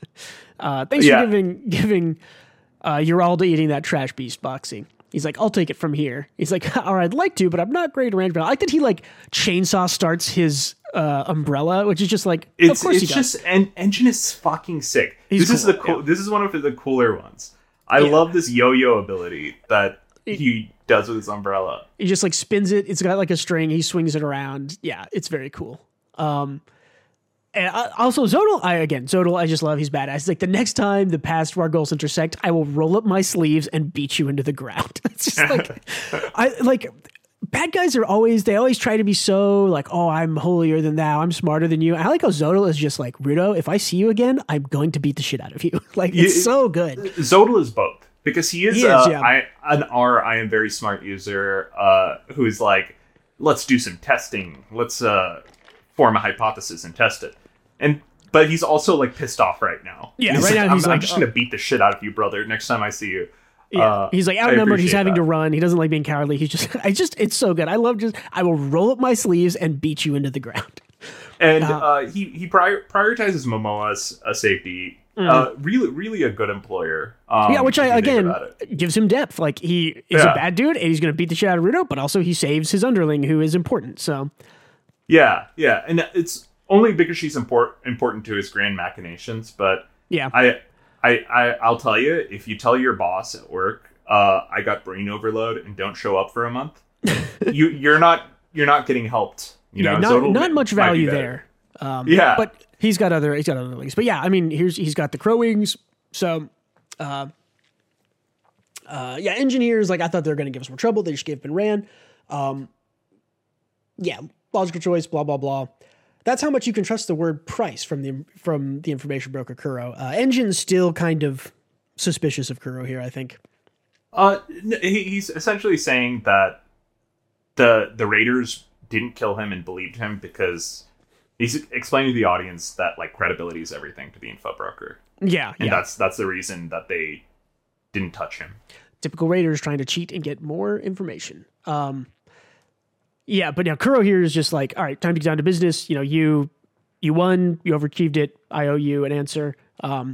uh, thanks yeah. for giving giving. Uh, Uralda eating that trash beast boxing. He's like, I'll take it from here. He's like, all right, I'd like to, but I'm not great at range. I like that he like chainsaw starts his uh, umbrella, which is just like, it's, of course it's he does. just, and Engine is fucking sick. He's this cool, is the cool. Yeah. This is one of the cooler ones. I Yeah. love this yo-yo ability that he does with his umbrella. He just like spins it. It's got like a string. He swings it around. Yeah, it's very cool. Um, And also Zodal, I again Zodal, I just love. He's badass. It's like the next time the past of our goals intersect, I will roll up my sleeves and beat you into the ground. It's just like I like bad guys are always they always try to be so like, oh, I'm holier than thou, I'm smarter than you. I like how Zodal is just like, Rudo, if I see you again, I'm going to beat the shit out of you. Like it's You- so good. Zodal is both because he is, He is, uh, yeah. I, an R I am very smart user uh, who is like, let's do some testing. Let's uh, form a hypothesis and test it. And but he's also like pissed off right now. Yeah, he's right like, now I'm, he's I'm like, just oh. gonna beat the shit out of you, brother. Next time I see you. Yeah, Uh, he's like I outnumbered. He's appreciate having that. to run. He doesn't like being cowardly. He's just, I just, it's so good. I love just, I will roll up my sleeves and beat you into the ground. And Uh, uh, he he prior- prioritizes Momoa's uh, safety. Uh, really, really a good employer. Um, Yeah, which if I you think again about it. gives him depth. Like he is Yeah. a bad dude and he's going to beat the shit out of Rudo, but also he saves his underling who is important. So Yeah, yeah, and it's only because she's import- important to his grand machinations. But yeah, I, I, I, I'll tell you, if you tell your boss at work, uh, I got brain overload and don't show up for a month, you you're not you're not getting helped. You yeah, know, not, Zodal not much might be value better. there. Um, Yeah. but he's got other he's got other things. But yeah, I mean, here's he's got the crow wings. So, uh, uh, yeah, engineers like I thought they were going to give us more trouble. They just gave up and ran. Um, yeah, logical choice. Blah blah blah. That's how much you can trust the word price from the from the information broker Kuro. Uh, Engine's still kind of suspicious of Kuro here, I think. Uh, n- he- he's essentially saying that the the Raiders didn't kill him and believed him because he's explaining to the audience that like credibility is everything to the info broker, Yeah, and yeah. that's that's the reason that they didn't touch him. Typical Raiders trying to cheat and get more information. Um, yeah, but now Kuro here is just like, all right, time to get down to business. You know, you you won, you overachieved it. I owe you an answer. Um,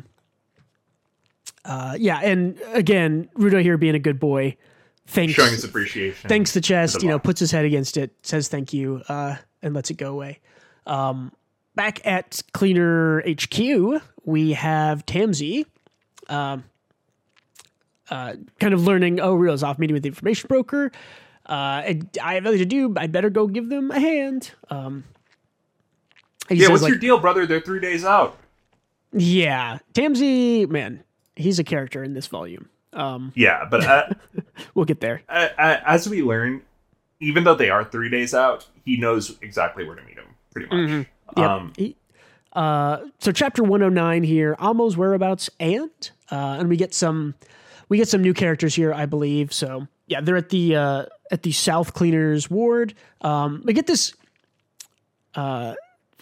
uh, yeah, and again, Rudo here being a good boy, thanks, Showing his appreciation. thanks the chest. the You know, boss. puts his head against it, says thank you, uh, and lets it go away. Um, back at Cleaner H Q, we have Tamsi. Um, uh, kind of learning, oh, Rudo's off meeting with the information broker. Uh, and I have nothing to do. I better go give them a hand. Um, he Yeah, says, what's like, your deal, brother? They're three days out. yeah, Tamsi, man, he's a character in this volume. Um, Yeah, but uh, we'll get there. uh, uh, as we learn, even though they are three days out, he knows exactly where to meet him, pretty much. Yep. Um, He- uh, so chapter one oh nine here, Amo's whereabouts, and uh, and we get some we get some new characters here, I believe. So yeah, they're at the uh, at the South Cleaners ward. Um, we get this uh,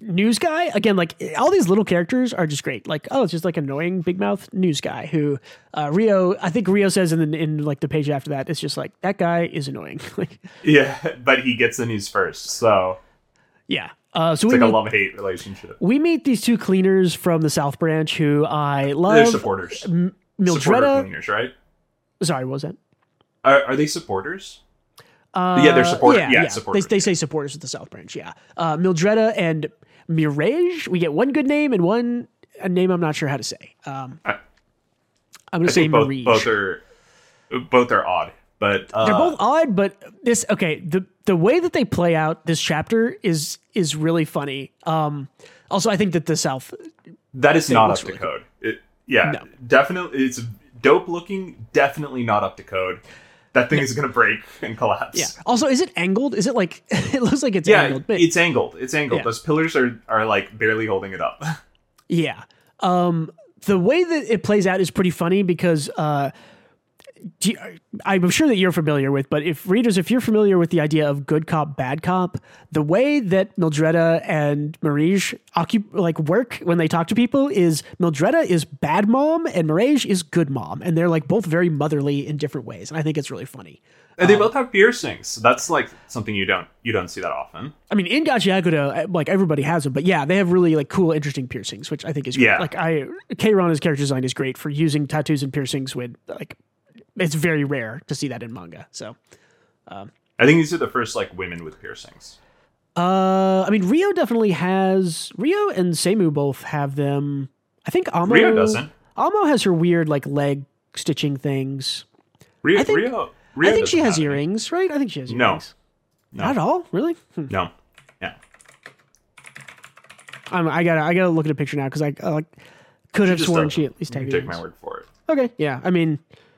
news guy. Again, like all these little characters are just great. Like, oh, it's just like annoying big mouth news guy who uh, Rio, I think Rio says in the, in like the page after that, it's just like, that guy is annoying. Like, yeah, but he gets the news first. So yeah. Uh, so it's we like meet, a love-hate relationship. We meet these two cleaners from the South Branch who I love. They're supporters. M- Mildreda. Supporter cleaners, right? Sorry, what was that? Are, are they supporters? Uh, yeah, they're supporters. Yeah, Yeah, yeah. supporters. They, they say supporters of the South Branch, yeah. Uh, Mildreda and Mirage. We get one good name and one a name I'm not sure how to say. Um, I, I'm going to I say think both, Mirage. both are both are odd, but uh, They're both odd, but this okay. The the way that they play out this chapter is is really funny. Um, also, I think that the South that is not up to really code. It, yeah, No. definitely. It's dope looking. Definitely not up to code. That thing is going to break and collapse. Yeah. Also, is it angled? Is it like it looks like it's Yeah, angled? But it's angled. It's angled. Yeah. Those pillars are are like barely holding it up. yeah. Um, the way that it plays out is pretty funny because uh, do you, I'm sure that you're familiar with, but if readers, if you're familiar with the idea of good cop, bad cop, the way that Mildreda and Mirage occup- like work when they talk to people is Mildreda is bad mom and Mirage is good mom, and they're like both very motherly in different ways, and I think it's really funny. And they both have piercings. So that's like something you don't you don't see that often. I mean, in Gacha Yakuta, like everybody has them, but yeah, they have really like cool, interesting piercings, which I think is great. Yeah. Like I, Keirana's character design is great for using tattoos and piercings with like, it's very rare to see that in manga. So, I think these are the first like women with piercings. uh, I mean, Rio definitely has Rio and Seimu both have them. I think Amo Rio doesn't. Amo has her weird like leg stitching things. Rio, I think- Rio, Rio I think she doesn't has have any. earrings, right? I think she has No. earrings. No. Not at all, really. Hmm. No. Yeah. I'm, I gotta, I gotta look at a picture now because I, I like could have Just sworn don't- she at least you had can take earrings. my word for it. Okay, yeah. I mean,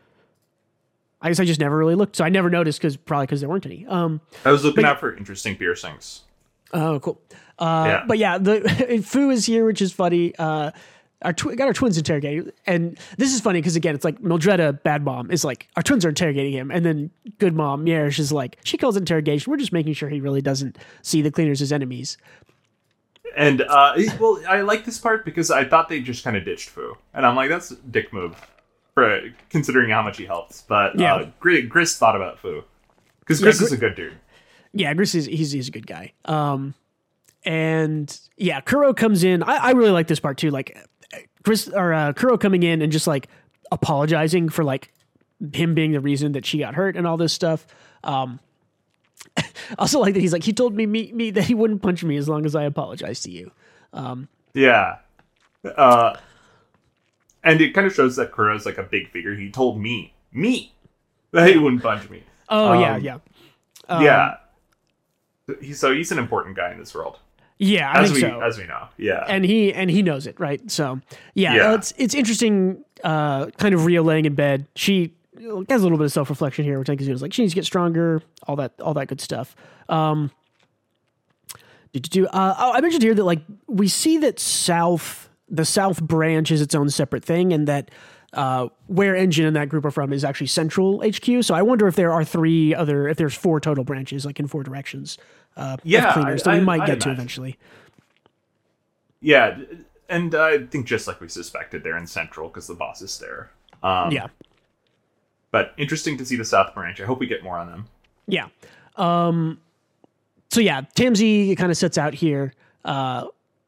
I guess I just never really looked, so I never noticed because probably because there weren't any. Um, I was looking But- out for interesting piercings. oh, cool. Uh, Yeah. But yeah, the Fu is here, which is funny. Uh, our tw- got our twins interrogated, and this is funny because again, it's like Mildreda, bad mom, is like our twins are interrogating him, and then good mom, Mieres, is like she calls it interrogation. We're just making sure he really doesn't see the cleaners as enemies. And uh, well, I like this part because I thought they just kind of ditched Fu, and I'm like, that's a dick move, for considering how much he helps. But Yeah. uh, Gr- Gris thought about Fu because Yeah, Gris Gr- is a good dude. Yeah, Gris is he's he's a good guy. Um, and yeah, Kuro comes in. I, I really like this part too. Like Chris or uh, Kuro coming in and just like apologizing for like him being the reason that she got hurt and all this stuff. Um, also like that he's like he told me, me me that he wouldn't punch me as long as I apologize to you. Yeah. Uh, and it kind of shows that Kuro's like a big figure. He told me, me, that he wouldn't punch me. Oh Um, yeah, yeah, yeah. He, so he's an important guy in this world, yeah. I as think we so. as we know. Yeah. and he and he knows it, right? So yeah, Yeah. uh, it's it's interesting. Uh, kind of Rio laying in bed. She has a little bit of self reflection here, which I think is like she needs to get stronger. All that, all that good stuff. Um, did you do? Uh, oh, I mentioned here that like we see that South, the South branch is its own separate thing, and that uh, where Engine and that group are from is actually Central H Q. So I wonder if there are three other, if there's four total branches, like in four directions. Uh, Yeah, of cleaners I- that we I- might I'd get to imagine. eventually. Yeah, and I think just like we suspected, they're in Central because the boss is there. Um, Yeah. But interesting to see the South Branch. I hope we get more on them. Yeah. Um, so yeah, Tamsi kind of sets out here. Uh,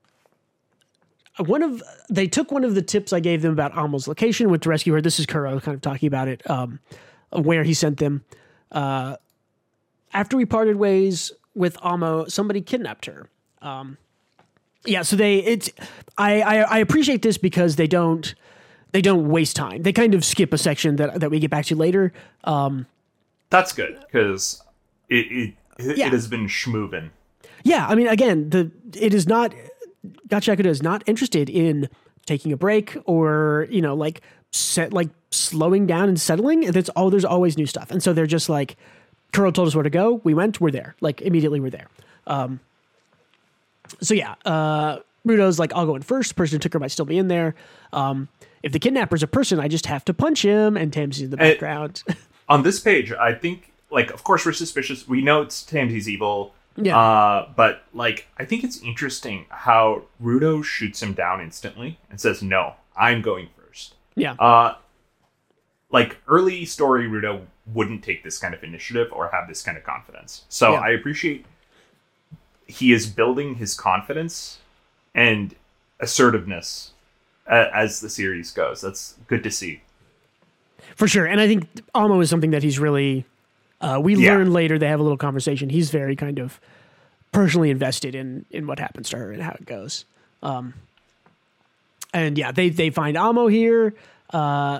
one of they took one of the tips I gave them about Amo's location, went to rescue her. This is Kuro kind of talking about it, um, where he sent them. Uh, after we parted ways with Amo, somebody kidnapped her. Um, yeah, so they it's I, I I appreciate this because they don't they don't waste time. They kind of skip a section that that we get back to later. Um, That's good because it it, it, Yeah. it has been schmoovin'. Yeah, I mean, again, the it is not Gacha Yakuta is not interested in taking a break or you know like set like slowing down and settling. That's all. There's always new stuff, and so they're just like, Kuro told us where to go. We went. We're there. Like immediately, we're there. Um, so yeah, uh, Rudo's like, I'll go in first. The person who took her might still be in there. Um, if the kidnapper's a person, I just have to punch him. And Tamsi's in the And- background. On this page, I think, like, of course, we're suspicious. We know it's Tamsi's evil. Yeah. Uh, but like, I think it's interesting how Rudo shoots him down instantly and says, "No, I'm going first." Yeah. Uh, like early story, Rudo wouldn't take this kind of initiative or have this kind of confidence. So Yeah. I appreciate he is building his confidence and assertiveness uh, as the series goes. That's good to see. For sure. And I think Amo is something that he's really, uh, we Yeah. learn later, they have a little conversation. He's very kind of personally invested in, in what happens to her and how it goes. Um, and yeah, they, they find Amo here. Uh,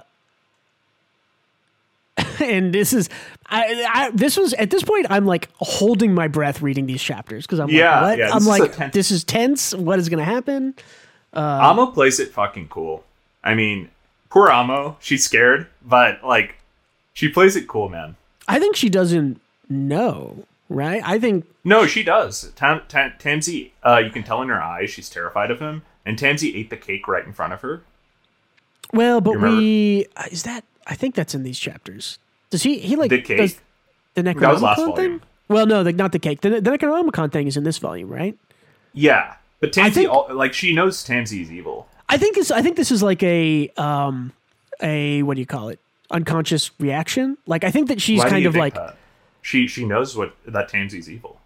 and this is, I, I, this was, at this point, I'm like holding my breath reading these chapters. Cause I'm Yeah, like, what? yeah, this I'm is a like, tense- this is tense. What is going to happen? Amo plays it fucking cool. I mean, poor Amo, she's scared, but like, she plays it cool, man. I think she doesn't know, right? I think No, she does. Tam- Tam- Tamsi, uh, you can tell in her eyes she's terrified of him, and Tamsi ate the cake right in front of her. Well, but You remember- we uh, is that I think that's in these chapters. Does he he like The cake? does the That was last Necronomicon volume. thing? Well, no, the, not the cake. The, the Necronomicon thing is in this volume, right? Yeah, but Tamsi, think- al- like, she knows Tamsi is evil. I think this I think this is like a um a what do you call it? Unconscious reaction. Like I think that she's Why do kind you of think like that? she she knows what that Tamsi's evil.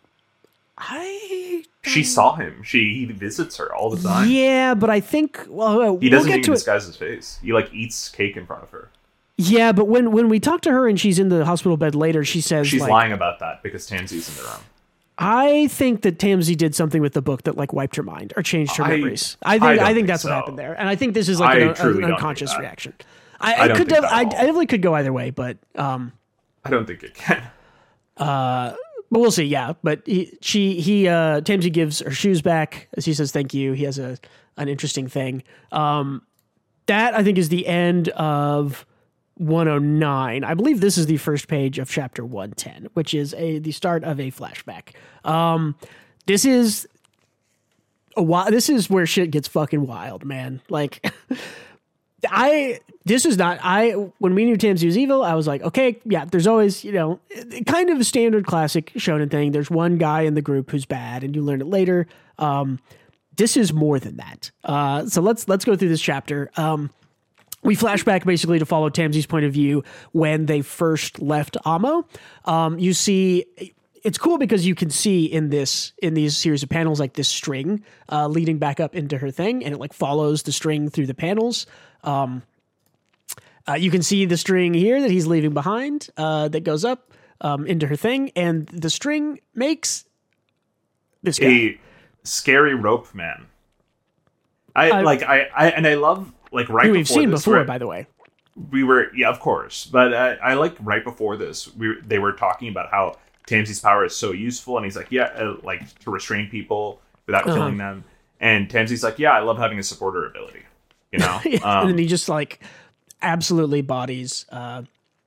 I She saw him. She he visits her all the time. yeah, but I think well well, He we'll doesn't get even to it. disguise his face. He like eats cake in front of her. Yeah, but when when we talk to her and she's in the hospital bed later, she says She's like, lying about that because Tamsi's in the room. I think that Tamsi did something with the book that like wiped her mind or changed her I- memories. I I think I, don't think think that's what so. happened there, and I think this is like I an, truly an don't unconscious think that. reaction. I, I I don't could think def- that I, I at all. definitely could go either way, but um, I don't think it can. but we'll see. Yeah, but he, she he uh, Tamsi gives her shoes back as he says thank you. He has a an interesting thing. Um, that I think is the end of one oh nine. I believe this is the first page of chapter one ten, which is a the start of a flashback. Um, this is a wi- This is where shit gets fucking wild, man. Like, I this is not I when we knew Tamsi was evil, I was like, okay, yeah. There's always you know kind of a standard classic shonen thing. There's one guy in the group who's bad, and you learn it later. Um, this is more than that. Uh, so let's let's go through this chapter. Um, we flash back basically to follow Tamsi's point of view when they first left Amo. Um, you see, it's cool because you can see in this in these series of panels like this string uh, leading back up into her thing, and it like follows the string through the panels. Um, uh, you can see the string here that he's leaving behind uh, that goes up um, into her thing, and the string makes this guy. A scary rope man. I, I- like I, I and I love like right who before we've seen this, before, right- by the way. we were yeah of course, but I, I like right before this we were- they were talking about how Tamsi's power is so useful, and he's like yeah uh, like to restrain people without Uh-huh. killing them, and Tamsi's like yeah I love having a supporter ability, you know. and um, then he just like absolutely bodies. Uh,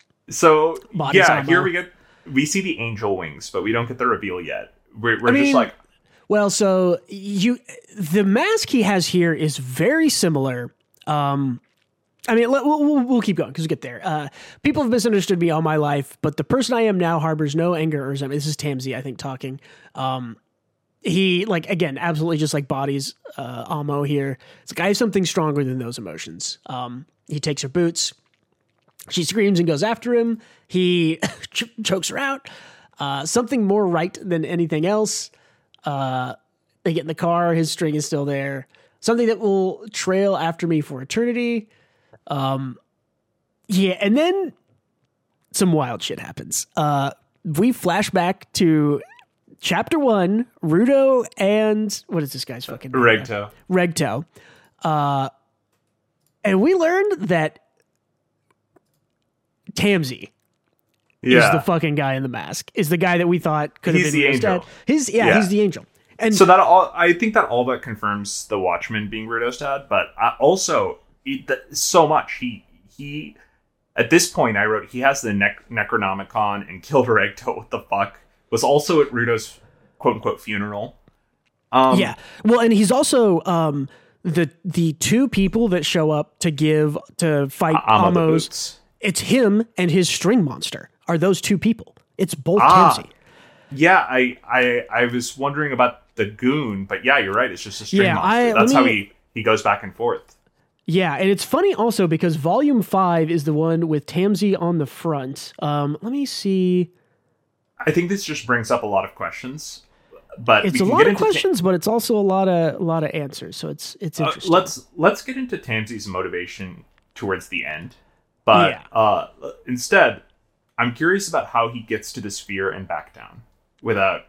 so Bodies yeah on here the- we get we see the angel wings, but we don't get the reveal yet. We're, we're I just mean, like Well, so you the mask he has here is very similar. Um, I mean, let, we'll, we'll we'll keep going because we get there. Uh, people have misunderstood me all my life, but the person I am now harbors no anger or resentment. This is Tamsi, I think, talking. Um, he like again, absolutely just like bodies uh, Amo here. It's like I have something stronger than those emotions. Um, he takes her boots. She screams and goes after him. He ch- chokes her out. Uh, something more right than anything else. Uh, they get in the car. His string is still there. Something that will trail after me for eternity. Um, yeah, and then some wild shit happens. Uh, we flash back to chapter one. Rudo and what is this guy's fucking name? Regto. Regto. Uh, and we learned that Tamsi Yeah. is the fucking guy in the mask. Is the guy that we thought could have He's been the Rudo's angel. dad. He's yeah, Yeah. he's the angel. And So that all I think that all but confirms the Watchman being Rudo's dad, but I also he, that, so much he he at this point I wrote he has the nec- Necronomicon and killed Regto. What the fuck was also at Rudo's quote unquote funeral. Um, yeah, well, and he's also um, the the two people that show up to give to fight Amo the Amos. Boots. It's him and his string monster. Are those two people? It's both Ah. Tamsi. Yeah, I, I I was wondering about the goon, but yeah, you're right. It's just a string Yeah, monster. I- That's let how me- he, he goes back and forth. Yeah, and it's funny also because Volume five is the one with Tamsi on the front. Um, let me see. I think this just brings up a lot of questions. But It's we a can lot get of into questions, but it's also a lot of a lot of answers. So it's it's Ta- uh, interesting. let's let's get into Tamsi's motivation towards the end. But Yeah. uh, instead, I'm curious about how he gets to the sphere and back down without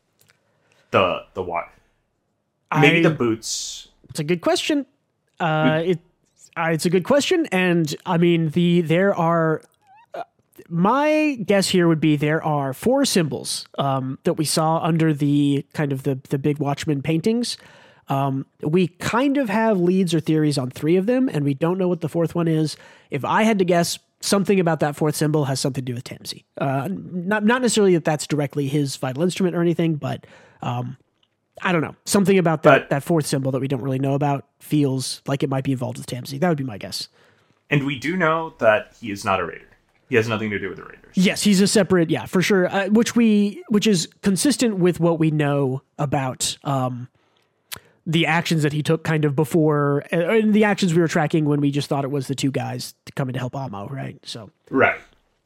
the the what? Maybe I- the boots. It's a good question. Uh, it uh, it's a good question, and I mean the there are. uh, My guess here would be there are four symbols um, that we saw under the kind of the the big Watchmen paintings. Um, we kind of have leads or theories on three of them, and we don't know what the fourth one is. If I had to guess, something about that fourth symbol has something to do with Tamsi. Uh, not not necessarily that that's directly his vital instrument or anything, but um, I don't know. Something about that, But- that fourth symbol that we don't really know about feels like it might be involved with Tamsi. That would be my guess. And we do know that he is not a raider. He has nothing to do with the raiders. Yes, he's a separate, yeah, for sure. Uh, which we, which is consistent with what we know about um, the actions that he took, kind of before, uh, and the actions we were tracking when we just thought it was the two guys coming to help Amo, right? So Right.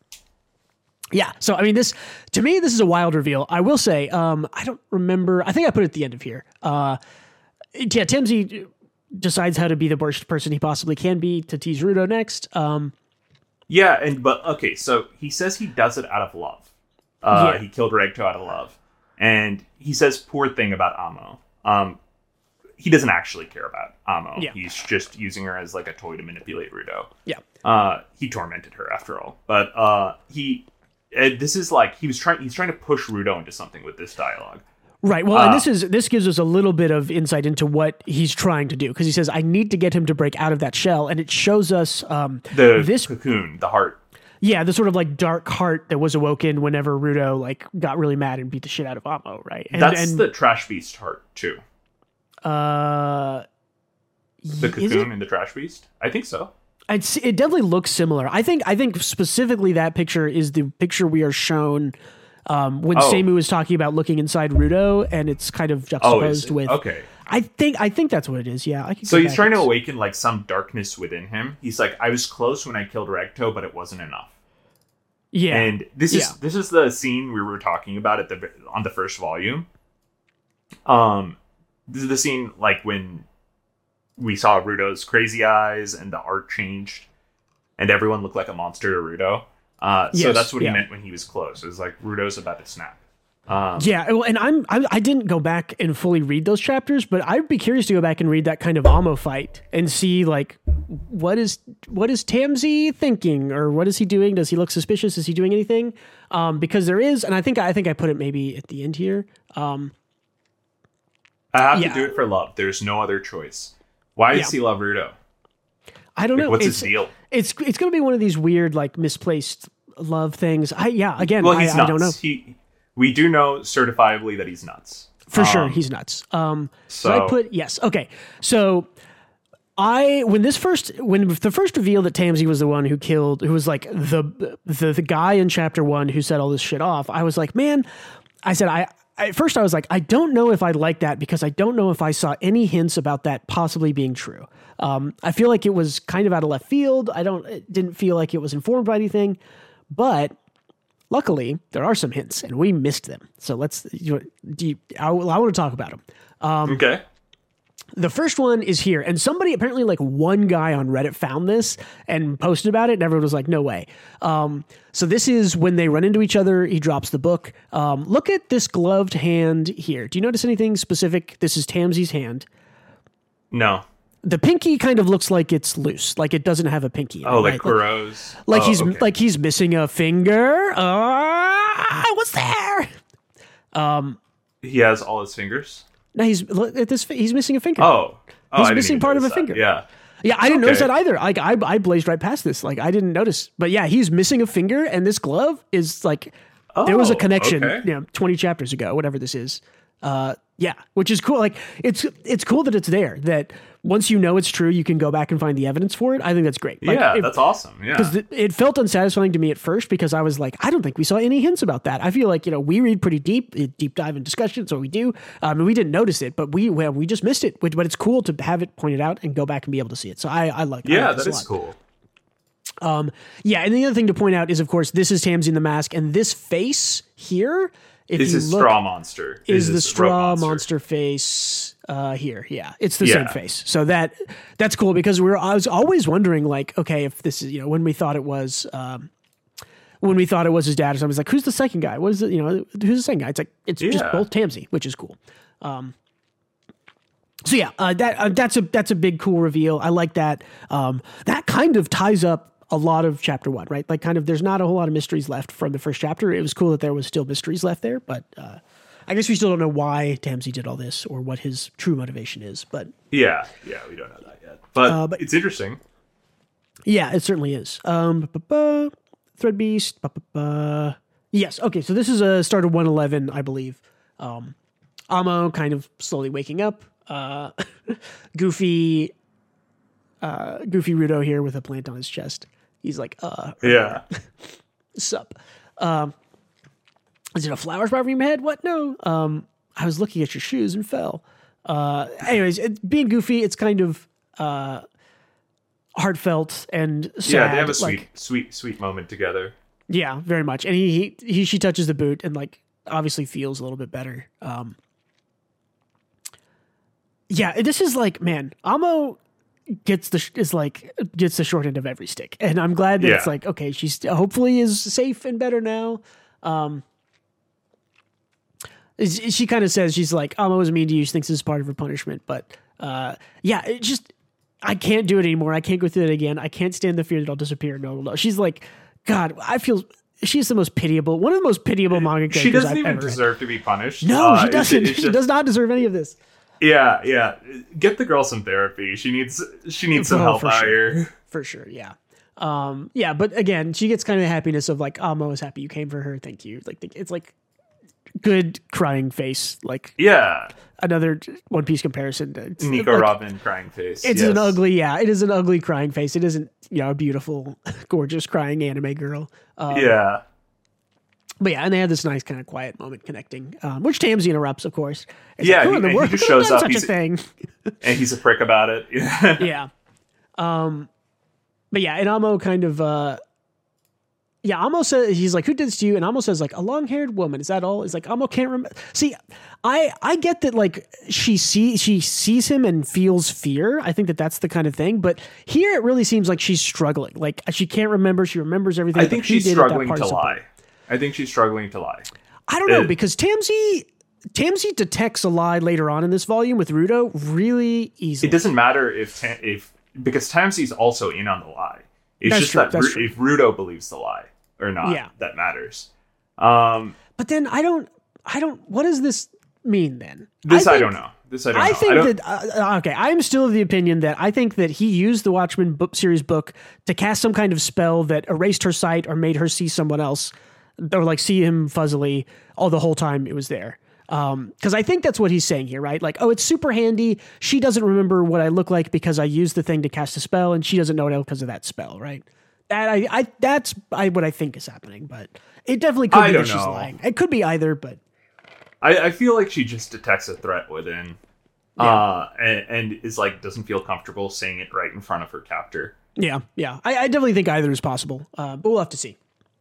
yeah, so I mean, this to me, this is a wild reveal. I will say, um, I don't remember. I think I put it at the end of here. Uh, yeah, Tamsi decides how to be the worst person he possibly can be to tease Rudo next. Um, Yeah, and but okay, so he says he does it out of love. Uh, Yeah. He killed Regto out of love, and he says poor thing about Amo. Um, he doesn't actually care about Amo. Yeah. He's just using her as like a toy to manipulate Rudo. yeah, Uh, he tormented her after all, but uh, he. Uh, this is like he was trying. He's trying to push Rudo into something with this dialogue. right. Well, and Uh, this is this gives us a little bit of insight into what he's trying to do because he says, "I need to get him to break out of that shell," and it shows us um, The this cocoon, the heart. Yeah, the sort of like dark heart that was awoken whenever Rudo like got really mad and beat the shit out of Amo, right? And, That's and, the trash beast heart too. uh, The is it? cocoon in the trash beast. I think so. I'd see, it definitely looks similar. I think I think specifically that picture is the picture we are shown um, when Oh. Seimu is talking about looking inside Rudo, and it's kind of Oh, is juxtaposed it? with. Okay. I think I think that's what it is. Yeah, I can So go he's back trying to and- awaken like some darkness within him. He's like, I was close when I killed Recto, but it wasn't enough. Yeah, And this is Yeah. this is the scene we were talking about at the on the first volume. Um, this is the scene like when we saw Rudo's crazy eyes and the art changed, and everyone looked like a monster to Rudo. Uh, so Yes, that's what yeah. he meant when he was close. It was like Rudo's about to snap. Um, Yeah, well, and I'm I, I didn't go back and fully read those chapters, but I'd be curious to go back and read that kind of Amo fight and see like what is what is Tamsi thinking or what is he doing? Does he look suspicious? Is he doing anything? Um, because there is, and I think I think I put it maybe at the end here. Um, I have Yeah. to do it for love. There's no other choice. Why does Yeah. he love Rudo? I don't Like, know. what's it's, his deal? It's it's going to be one of these weird like misplaced love things. I yeah. Again, Well, I, he's I nuts. don't know He, we do know certifiably that he's nuts. for sure. Um, He's nuts. Um, so, I so- put yes. Okay, so. I when this first when the first reveal that Tamsi was the one who killed who was like the the the guy in chapter one who set all this shit off, I was like, man, I said I at first I was like, I don't know if I like that because I don't know if I saw any hints about that possibly being true. Um, I feel like it was kind of out of left field. I don't it didn't feel like it was informed by anything, but luckily there are some hints and we missed them. So let's you, do you, I, I want to talk about them. okay. The first one is here, and somebody apparently like one guy on Reddit found this and posted about it, and everyone was like, "No way!" Um, so this is when they run into each other. He drops the book. Um, look at this gloved hand here. Do you notice anything specific? This is Tamsi's hand. No. The pinky kind of looks like it's loose, like it doesn't have a pinky. in it, Oh, like right? Kuro's. like Oh, he's okay. like he's missing a finger. Ah, what's there? he has all his fingers. No, he's look at this. fi- He's missing a finger. Oh, oh He's I didn't missing even part of notice a that. finger. Yeah. Yeah, I didn't notice Okay. that either. Like I, I blazed right past this. Like I didn't notice. But yeah, he's missing a finger, and this glove is like there was a Oh, connection. okay. You know, twenty chapters ago, whatever this is. Uh, yeah, which is cool. Like it's it's cool that it's there. That once you know it's true, you can go back and find the evidence for it. I think that's great. Like, yeah, it, that's awesome. Yeah, because it felt unsatisfying to me at first because I was like, I don't think we saw any hints about that. I feel like you know we read pretty deep, deep dive in discussion, so we do. Um, and we didn't notice it, but we well, we just missed it. But it's cool to have it pointed out and go back and be able to see it. So I I like yeah, I like that this is a lot. cool. Um, yeah, and the other thing to point out is, of course, this is Tamsin in the mask, and this face here. If is you his look, straw monster. Is the his straw monster. monster face uh, here. Yeah, it's the Yeah. same face. So that that's cool because we we're I was always wondering, like, okay, if this is, you know, when we thought it was um, when we thought it was his dad or something, it's like, who's the second guy? What is it, you know, who's the second guy? It's like, it's just Yeah. both Tamsi, which is cool. Um, so yeah, uh, that uh, that's a that's a big cool reveal. I like that. Um, that kind of ties up a lot of chapter one, right? Like kind of, there's not a whole lot of mysteries left from the first chapter. It was cool that there was still mysteries left there, but uh, I guess we still don't know why Tamsi did all this or what his true motivation is. But Yeah, yeah, we don't know that yet. But, Uh, but- it's interesting. yeah, it certainly is. Um, ba-ba-ba, Thread Beast. Ba-ba-ba. Yes. Okay. So this is a start of one eleven, I believe. Um, Amo kind of slowly waking up. Uh, Goofy, uh, Goofy Rudo here with a plant on his chest. He's like, uh, Yeah. sup. Um, is it a flower spot from your head? What? No. Um, I was looking at your shoes and fell. Uh, anyways, it, being Goofy, it's kind of uh, heartfelt and sad. Yeah, they have a like, sweet, sweet, sweet moment together. Yeah, very much. And he, he, he she touches the boot and like obviously feels a little bit better. Um, yeah, this is like, man, Amo gets the is like gets the short end of every stick, and I'm glad that Yeah. it's like, okay, she's hopefully is safe and better now. Um, is- she kind of says she's like, Amo was mean to you. She thinks this is part of her punishment, but uh, yeah, it just I can't do it anymore. I can't go through it again. I can't stand the fear that I'll disappear. No, no. She's like, God, I feel she's the most pitiable, one of the most pitiable manga characters She doesn't I've even ever read. deserve to be punished. No, Uh, she it's- doesn't. it's she just- does not deserve any of this. Yeah, yeah. Get the girl some therapy. She needs she needs some Oh, help for out sure. here. For sure, yeah. Um, yeah, but again, she gets kind of the happiness of like, Amo is happy you came for her. Thank you. Like, it's like good crying face. Like Yeah. another One Piece comparison. It's, Nico like, Robin crying face. It's yes. an ugly, yeah. It is an ugly crying face. It isn't, you know, a beautiful, gorgeous crying anime girl. Um, Yeah. But yeah, and they had this nice kind of quiet moment connecting, um, which Tamsi interrupts, of course. It's Yeah, like, who he- in the he world just could have shows done up. Such He's- a thing. And he's a prick about it. Yeah. Yeah. Um, but yeah, and Amo kind of, uh, yeah, Amo says, he's like, who did this to you? And Amo says, like, a long haired woman. Is that all? It's like, Amo can't remember. See, I, I get that, like, she see, she sees him and feels fear. I think that that's the kind of thing. But here it really seems like she's struggling. Like, she can't remember. She remembers everything. I but think he she's did at that struggling part to of some lie. point. I think she's struggling to lie. I don't know, Uh, because Tamsi, Tamsi detects a lie later on in this volume with Rudo really easily. It doesn't matter if Ta- if because Tamsi's also in on the lie. It's That's just true, that that's Ru- true. if Rudo believes the lie or not, Yeah. that matters. Um, But then I don't, I don't, what does this mean then? this I, think- don't know. This I don't I know. think I don't, that uh, okay. I'm still of the opinion that I think that he used the Watchmen book series book to cast some kind of spell that erased her sight or made her see someone else, or like see him fuzzily all the whole time it was there. Um, because I think that's what he's saying here, right? Like, oh, it's super handy. She doesn't remember what I look like because I used the thing to cast a spell, and she doesn't know it because of that spell, right? That I, I that's I, what I think is happening, but it definitely could I be don't that she's know. lying. It could be either, but I, I feel like she just detects a threat within, uh, and, and is like doesn't feel comfortable saying it right in front of her captor. yeah, yeah. I, I definitely think either is possible, uh, but we'll have to see.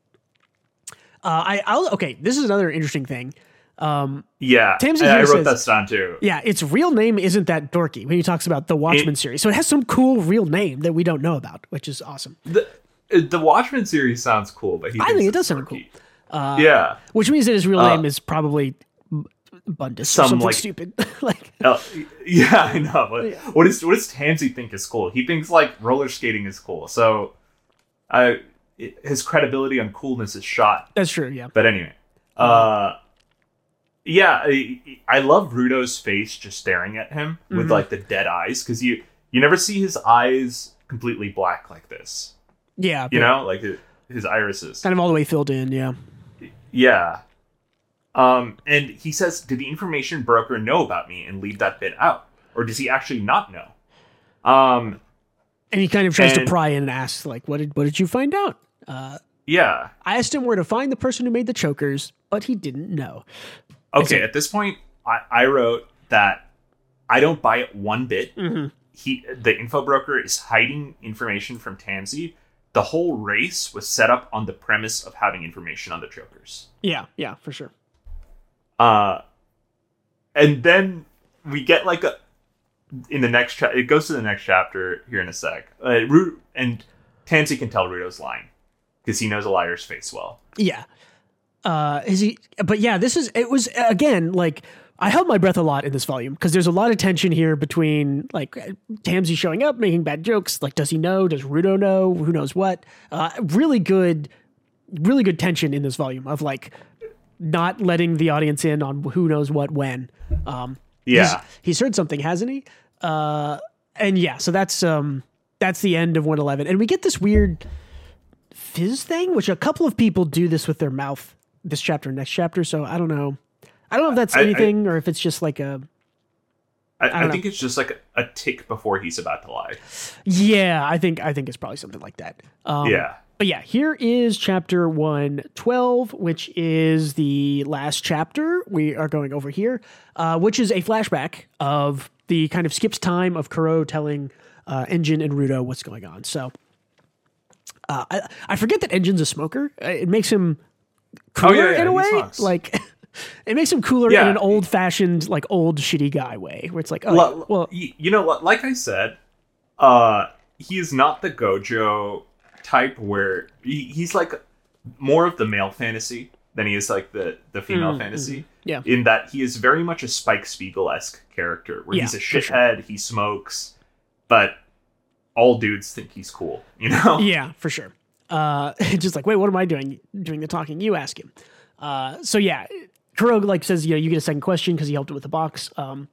Uh, I, I'll okay. This is another interesting thing. Um, Yeah, Tamsi I, I here wrote says- that down too. yeah, its real name isn't that dorky when he talks about the Watchmen It- series. So it has some cool real name that we don't know about, which is awesome. The the Watchmen series sounds cool, but he I thinks think it it's does sound dorky. Uh, yeah, Which means that his real Uh, name is probably B- Bundus or some, something like- stupid. like, Uh, yeah, I know. But what does what does Tamsi think is cool? He thinks like roller skating is cool. So, I it, his credibility on coolness is shot. that's true. Yeah. But anyway, uh, yeah, I, I love Rudo's face just staring at him with Mhm. like the dead eyes because you you never see his eyes completely black like this. Yeah. You but know, like his, his irises. kind of all the way filled in. Yeah. Yeah. Um, and he says, did the information broker know about me and leave that bit out? Or does he actually not know? Um, and he kind of tries and, to pry in and asks, like, what did what did you find out? Uh, yeah. I asked him where to find the person who made the chokers, but he didn't know. Okay, so, at this point, I, I wrote that I don't buy it one bit. Mm-hmm. He, the info broker is hiding information from Tansy. The whole race was set up on the premise of having information on the chokers. Yeah, yeah, for sure. Uh, and then we get like a, in the next chapter, it goes to the next chapter here in a sec. Uh, Ru- and Tansy can tell Rudo's lying because he knows a liar's face well. Yeah. Uh, is he, but yeah, this is, it was, again, like, I held my breath a lot in this volume because there's a lot of tension here between like Tansy showing up, making bad jokes. Like, does he know? Does Rudo know? Who knows what? Uh, really good, really good tension in this volume of like not letting the audience in on who knows what when. Um, yeah, he's, he's heard something, hasn't he? Uh, and yeah, so that's um, that's the end of one eleven, and we get this weird fizz thing, which a couple of people do this with their mouth. This chapter, next chapter. So I don't know. I don't know if that's I, anything I, or if it's just like a. I, I, I think it's just like a, a tick before he's about to lie. Yeah, I think I think it's probably something like that. Um, yeah. But yeah, here is chapter one twelve, which is the last chapter we are going over here, uh, which is a flashback of the kind of skipped time of Kuro telling uh, Engine and Rudo what's going on. So uh, I, I forget that Engine's a smoker. It makes him cooler oh, yeah, yeah, in a way. Smokes. Like. It makes him cooler yeah. in an old-fashioned, like, old shitty guy way, where it's like, oh, L- well, you know, like I said, uh, he is not the Gojo type where he, he's like more of the male fantasy than he is like the the female mm, fantasy. Mm, yeah, in that he is very much a Spike Spiegel-esque character, where yeah, he's a shithead, sure. He smokes, but all dudes think he's cool. You know? Yeah, for sure. Uh, just like, wait, what am I doing? Doing the talking? You ask him. Uh, so yeah. Kuro like says, you know, you get a second question because he helped him with the box. Um,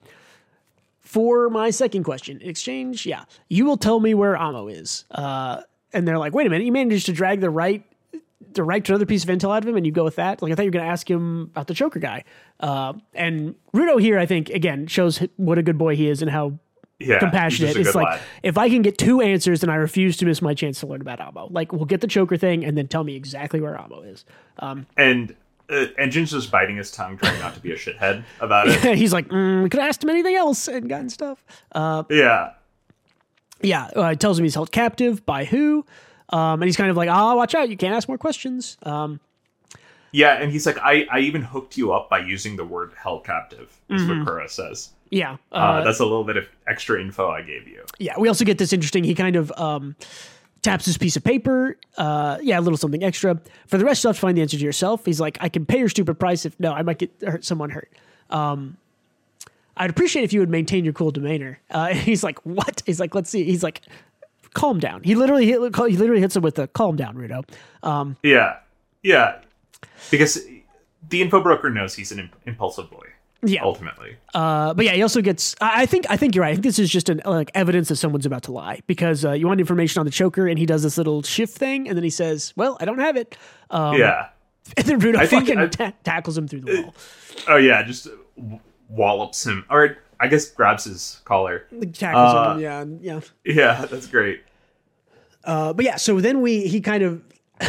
for my second question, in exchange, yeah, you will tell me where Amo is. Uh, and they're like, wait a minute, you managed to drag the right, the right to another piece of intel out of him, and you go with that. Like I thought you were going to ask him about the choker guy. Uh, and Rudo here, I think, again, shows what a good boy he is and how yeah, compassionate. It's like lad. If I can get two answers, then I refuse to miss my chance to learn about Amo. Like we'll get the choker thing, and then tell me exactly where Amo is. Um, and. Uh, Engine's just biting his tongue, trying not to be a shithead about it. He's like, mm, we could have asked him anything else and gotten stuff. Uh, yeah. Yeah. Uh, it tells him he's held captive by who. Um, and he's kind of like, ah, oh, watch out. You can't ask more questions. Um, yeah. And he's like, I, I even hooked you up by using the word held captive, is mm-hmm. what Kuro says. Yeah. Uh, uh, that's a little bit of extra info I gave you. Yeah. We also get this interesting, he kind of, um, taps his piece of paper. Uh, yeah, a little something extra. For the rest, you'll have to find the answer to yourself. He's like, I can pay your stupid price if no, I might get hurt, someone hurt. Um, I'd appreciate if you would maintain your cool demeanor. Uh, he's like, what? He's like, let's see. He's like, calm down. He literally hit, he literally hits him with a calm down, Rudo. Um, yeah, yeah, because the info broker knows he's an imp- impulsive boy. Yeah, ultimately. Uh, but yeah, he also gets. I think. I think you're right. I think this is just an like evidence that someone's about to lie because uh, you want information on the choker, and he does this little shift thing, and then he says, "Well, I don't have it." Um, yeah, and then Rudo I fucking I, ta- tackles him through the wall. Uh, oh yeah, just wallops him, or I guess grabs his collar. Tackles uh, him. Yeah, yeah. Yeah, that's great. Uh, but yeah, so then we he kind of.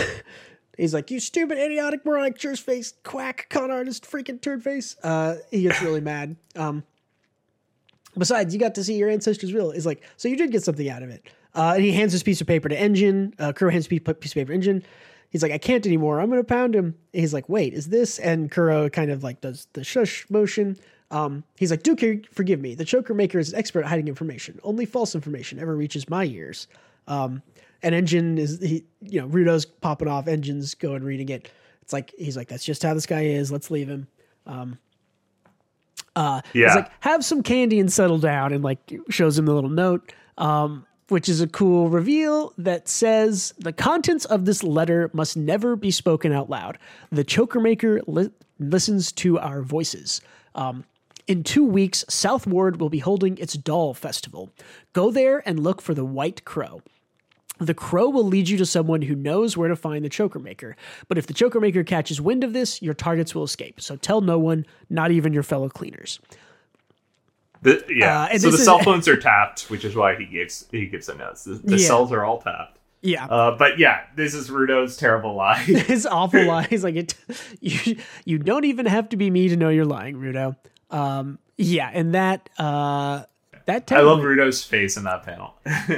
He's like, you stupid, idiotic, moronic, jerk face, quack, con artist, freaking turd face. Uh, he gets really mad. Um, besides, you got to see your ancestors' will. He's like, so you did get something out of it. Uh, and he hands this piece of paper to Engine. Uh, Kuro hands a piece of paper to Engine. He's like, I can't anymore. I'm going to pound him. And he's like, wait, is this? And Kuro kind of like does the shush motion. Um, he's like, Duke, forgive me. The choker maker is an expert at hiding information. Only false information ever reaches my ears. Um, And Engine is, he, you know, Rudo's popping off. Engine's going reading it. It's like, he's like, that's just how this guy is. Let's leave him. Um, uh, yeah. He's like, have some candy and settle down. And like shows him the little note, um, which is a cool reveal that says the contents of this letter must never be spoken out loud. The choker maker li- listens to our voices. Um, In two weeks, South Ward will be holding its doll festival. Go there and look for the White Crow. The crow will lead you to someone who knows where to find the choker maker. But if the choker maker catches wind of this, your targets will escape. So tell no one, not even your fellow cleaners. The, yeah. Uh, so the is, cell phones are tapped, which is why he gives he gives a note. The, the yeah. cells are all tapped. Yeah. Uh, but yeah, this is Rudo's terrible lie. His awful lies. Like it, you, you don't even have to be me to know you're lying, Rudo. Um, yeah, and that uh, that. I love Rudo's face in that panel.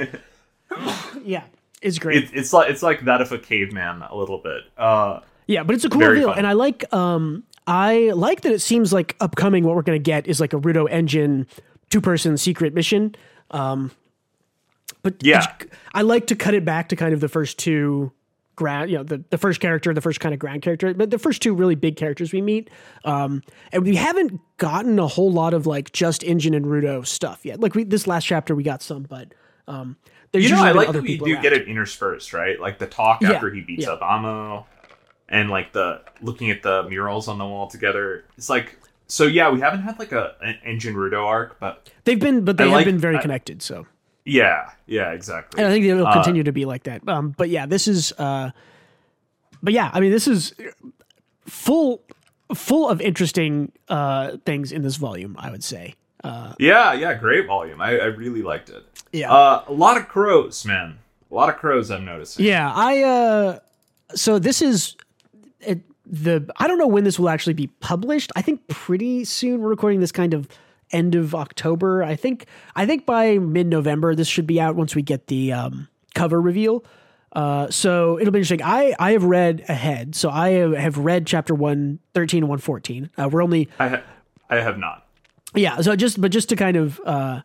Yeah, it's great. It, it's like it's like that of a caveman a little bit. Uh, yeah, but it's a cool reveal, fun. And I like um I like that it seems like upcoming. What we're gonna get is like a Rudo engine two person secret mission. Um, but yeah, I like to cut it back to kind of the first two ground, you know, the, the first character, the first kind of ground character, but the first two really big characters we meet. Um, and we haven't gotten a whole lot of like just Engine and Rudo stuff yet. Like we this last chapter we got some, but um. There's you know, I like other that we do around. get it interspersed, right? Like the talk yeah, after he beats yeah. up Amo, and like the looking at the murals on the wall together. It's like, so yeah, we haven't had like a an Engine Rudo arc, but they've been, but they I have like, been very I, connected. So yeah, yeah, exactly. And I think it'll uh, continue to be like that. Um, but yeah, this is, uh, but yeah, I mean, this is full, full of interesting uh, things in this volume. I would say. Uh, yeah, yeah, great volume. I, I really liked it. Yeah, uh, a lot of crows, man. A lot of crows. I'm noticing. Yeah, I. Uh, so this is it, the. I don't know when this will actually be published. I think pretty soon. We're recording this kind of end of October. I think. I think by mid-November this should be out once we get the um, cover reveal. Uh, so it'll be interesting. I, I have read ahead, so I have read chapter one thirteen and one fourteen. Uh, we're only. I ha- I have not. Yeah. So just but just to kind of. Uh,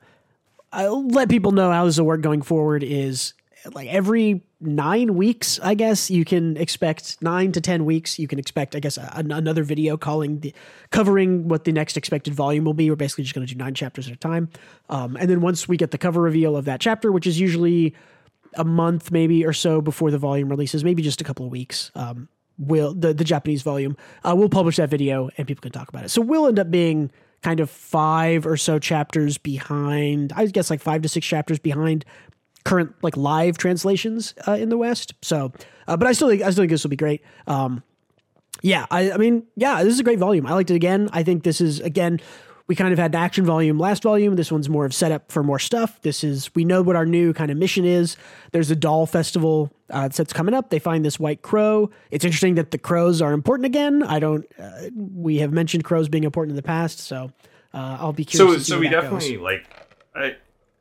I'll let people know how this will work going forward is like every nine weeks, I guess you can expect nine to ten weeks. You can expect, I guess, a, another video calling the covering what the next expected volume will be. We're basically just going to do nine chapters at a time. Um, and then once we get the cover reveal of that chapter, which is usually a month maybe or so before the volume releases, maybe just a couple of weeks, um, we'll, the, the Japanese volume, uh, we'll publish that video and people can talk about it. So we'll end up being kind of five or so chapters behind, I guess like five to six chapters behind current like live translations uh, in the West. So, uh, but I still think, I still think this will be great. Um, yeah, I, I mean, yeah, this is a great volume. I liked it again. I think this is, again, we kind of had an action volume last volume. This one's more of setup for more stuff. This is, we know what our new kind of mission is. There's a doll festival uh, that's coming up. They find this white crow. It's interesting that the crows are important again. I don't, uh, we have mentioned crows being important in the past. So uh, I'll be curious. So, to see so we definitely goes. like, I,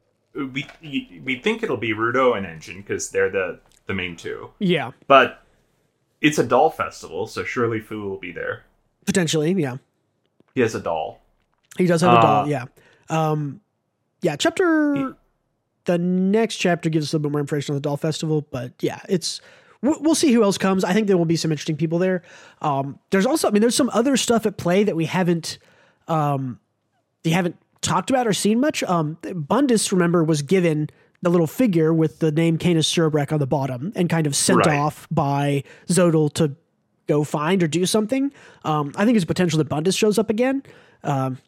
we, we think it'll be Rudo and Engine because they're the, the main two. Yeah. But it's a doll festival. So surely Fu will be there. Potentially. Yeah. He has a doll. He does have a uh, doll, yeah. Um, yeah, chapter... He, the next chapter gives us a little bit more information on the doll festival, but yeah, it's... We'll, we'll see who else comes. I think there will be some interesting people there. Um, there's also... I mean, there's some other stuff at play that we haven't... Um, we haven't talked about or seen much. Um, Bundus, remember, was given the little figure with the name Canis Surebrek on the bottom and kind of sent right. off by Zodal to go find or do something. Um, I think there's potential that Bundus shows up again. Um,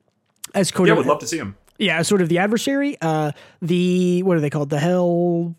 As yeah, of, would love to see him. Yeah, as sort of the adversary. Uh, the what are they called? The Hell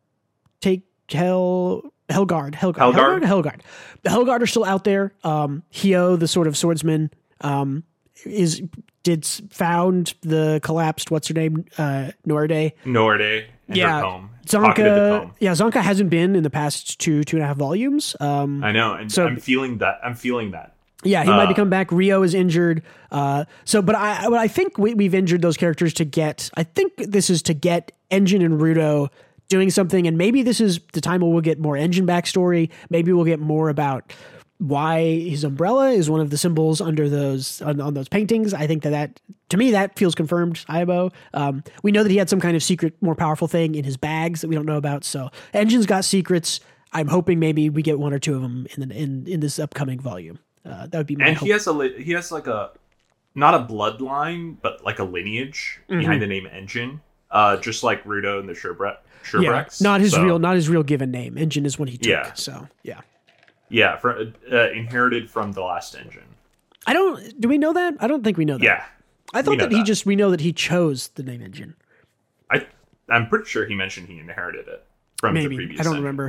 take Hell Hellguard. Hellguard. Hellguard. Hellguard. The Hellguard are still out there. Um, Hio, the sort of swordsman, um, is did found the collapsed. What's her name? Uh, Norde. Norde. And yeah. her comb. Zonka. Yeah, Zonka hasn't been in the past two two and a half volumes. Um, I know, and so, I'm feeling that. I'm feeling that. Yeah, he uh, might be coming back. Rio is injured. Uh, so, but I, but I think we, we've injured those characters to get. I think this is to get Engine and Rudo doing something, and maybe this is the time where we'll get more Engine backstory. Maybe we'll get more about why his umbrella is one of the symbols under those on, on those paintings. I think that that to me that feels confirmed. Aibo. Um, we know that he had some kind of secret, more powerful thing in his bags that we don't know about. So, Engine's got secrets. I'm hoping maybe we get one or two of them in the, in in this upcoming volume. Uh, that would be my and hope. he has a li- he has like a not a bloodline but like a lineage mm-hmm. behind the name Engine, uh, just like Rudo and the Sherbrek. Sherbreks. Yeah, not his so, real not his real given name. Engine is what he took. Yeah. So yeah, yeah, for, uh, inherited from the last Engine. I don't. Do we know that? I don't think we know that. Yeah, I thought that, that he just we know that he chose the name Engine. I I'm pretty sure he mentioned he inherited it. from the Maybe. previous. I don't engine. remember.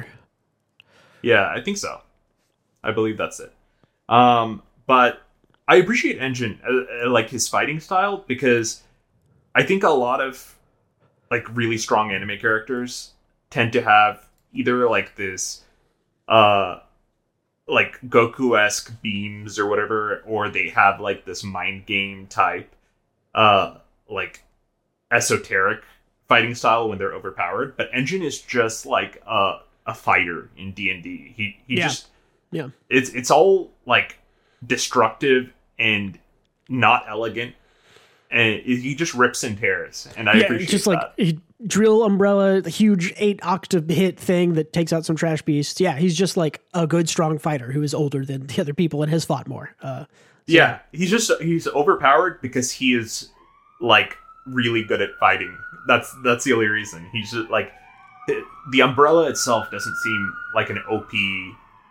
Yeah, I think so. I believe that's it. Um, but I appreciate Engine, uh, uh, like his fighting style, because I think a lot of like really strong anime characters tend to have either like this, uh, like Goku-esque beams or whatever, or they have like this mind game type, uh, like esoteric fighting style when they're overpowered. But Engine is just like a a fighter in D and D. He he Yeah. just Yeah. it's it's all like destructive and not elegant, and he just rips and tears, and I Yeah, appreciate just like that. he, drill umbrella, the huge eight octave hit thing that takes out some trash beasts. Yeah, he's just like a good strong fighter who is older than the other people and has fought more. Uh, so- Yeah, he's just he's overpowered because he is like really good at fighting. That's that's the only reason. He's just like the, the umbrella itself doesn't seem like an O P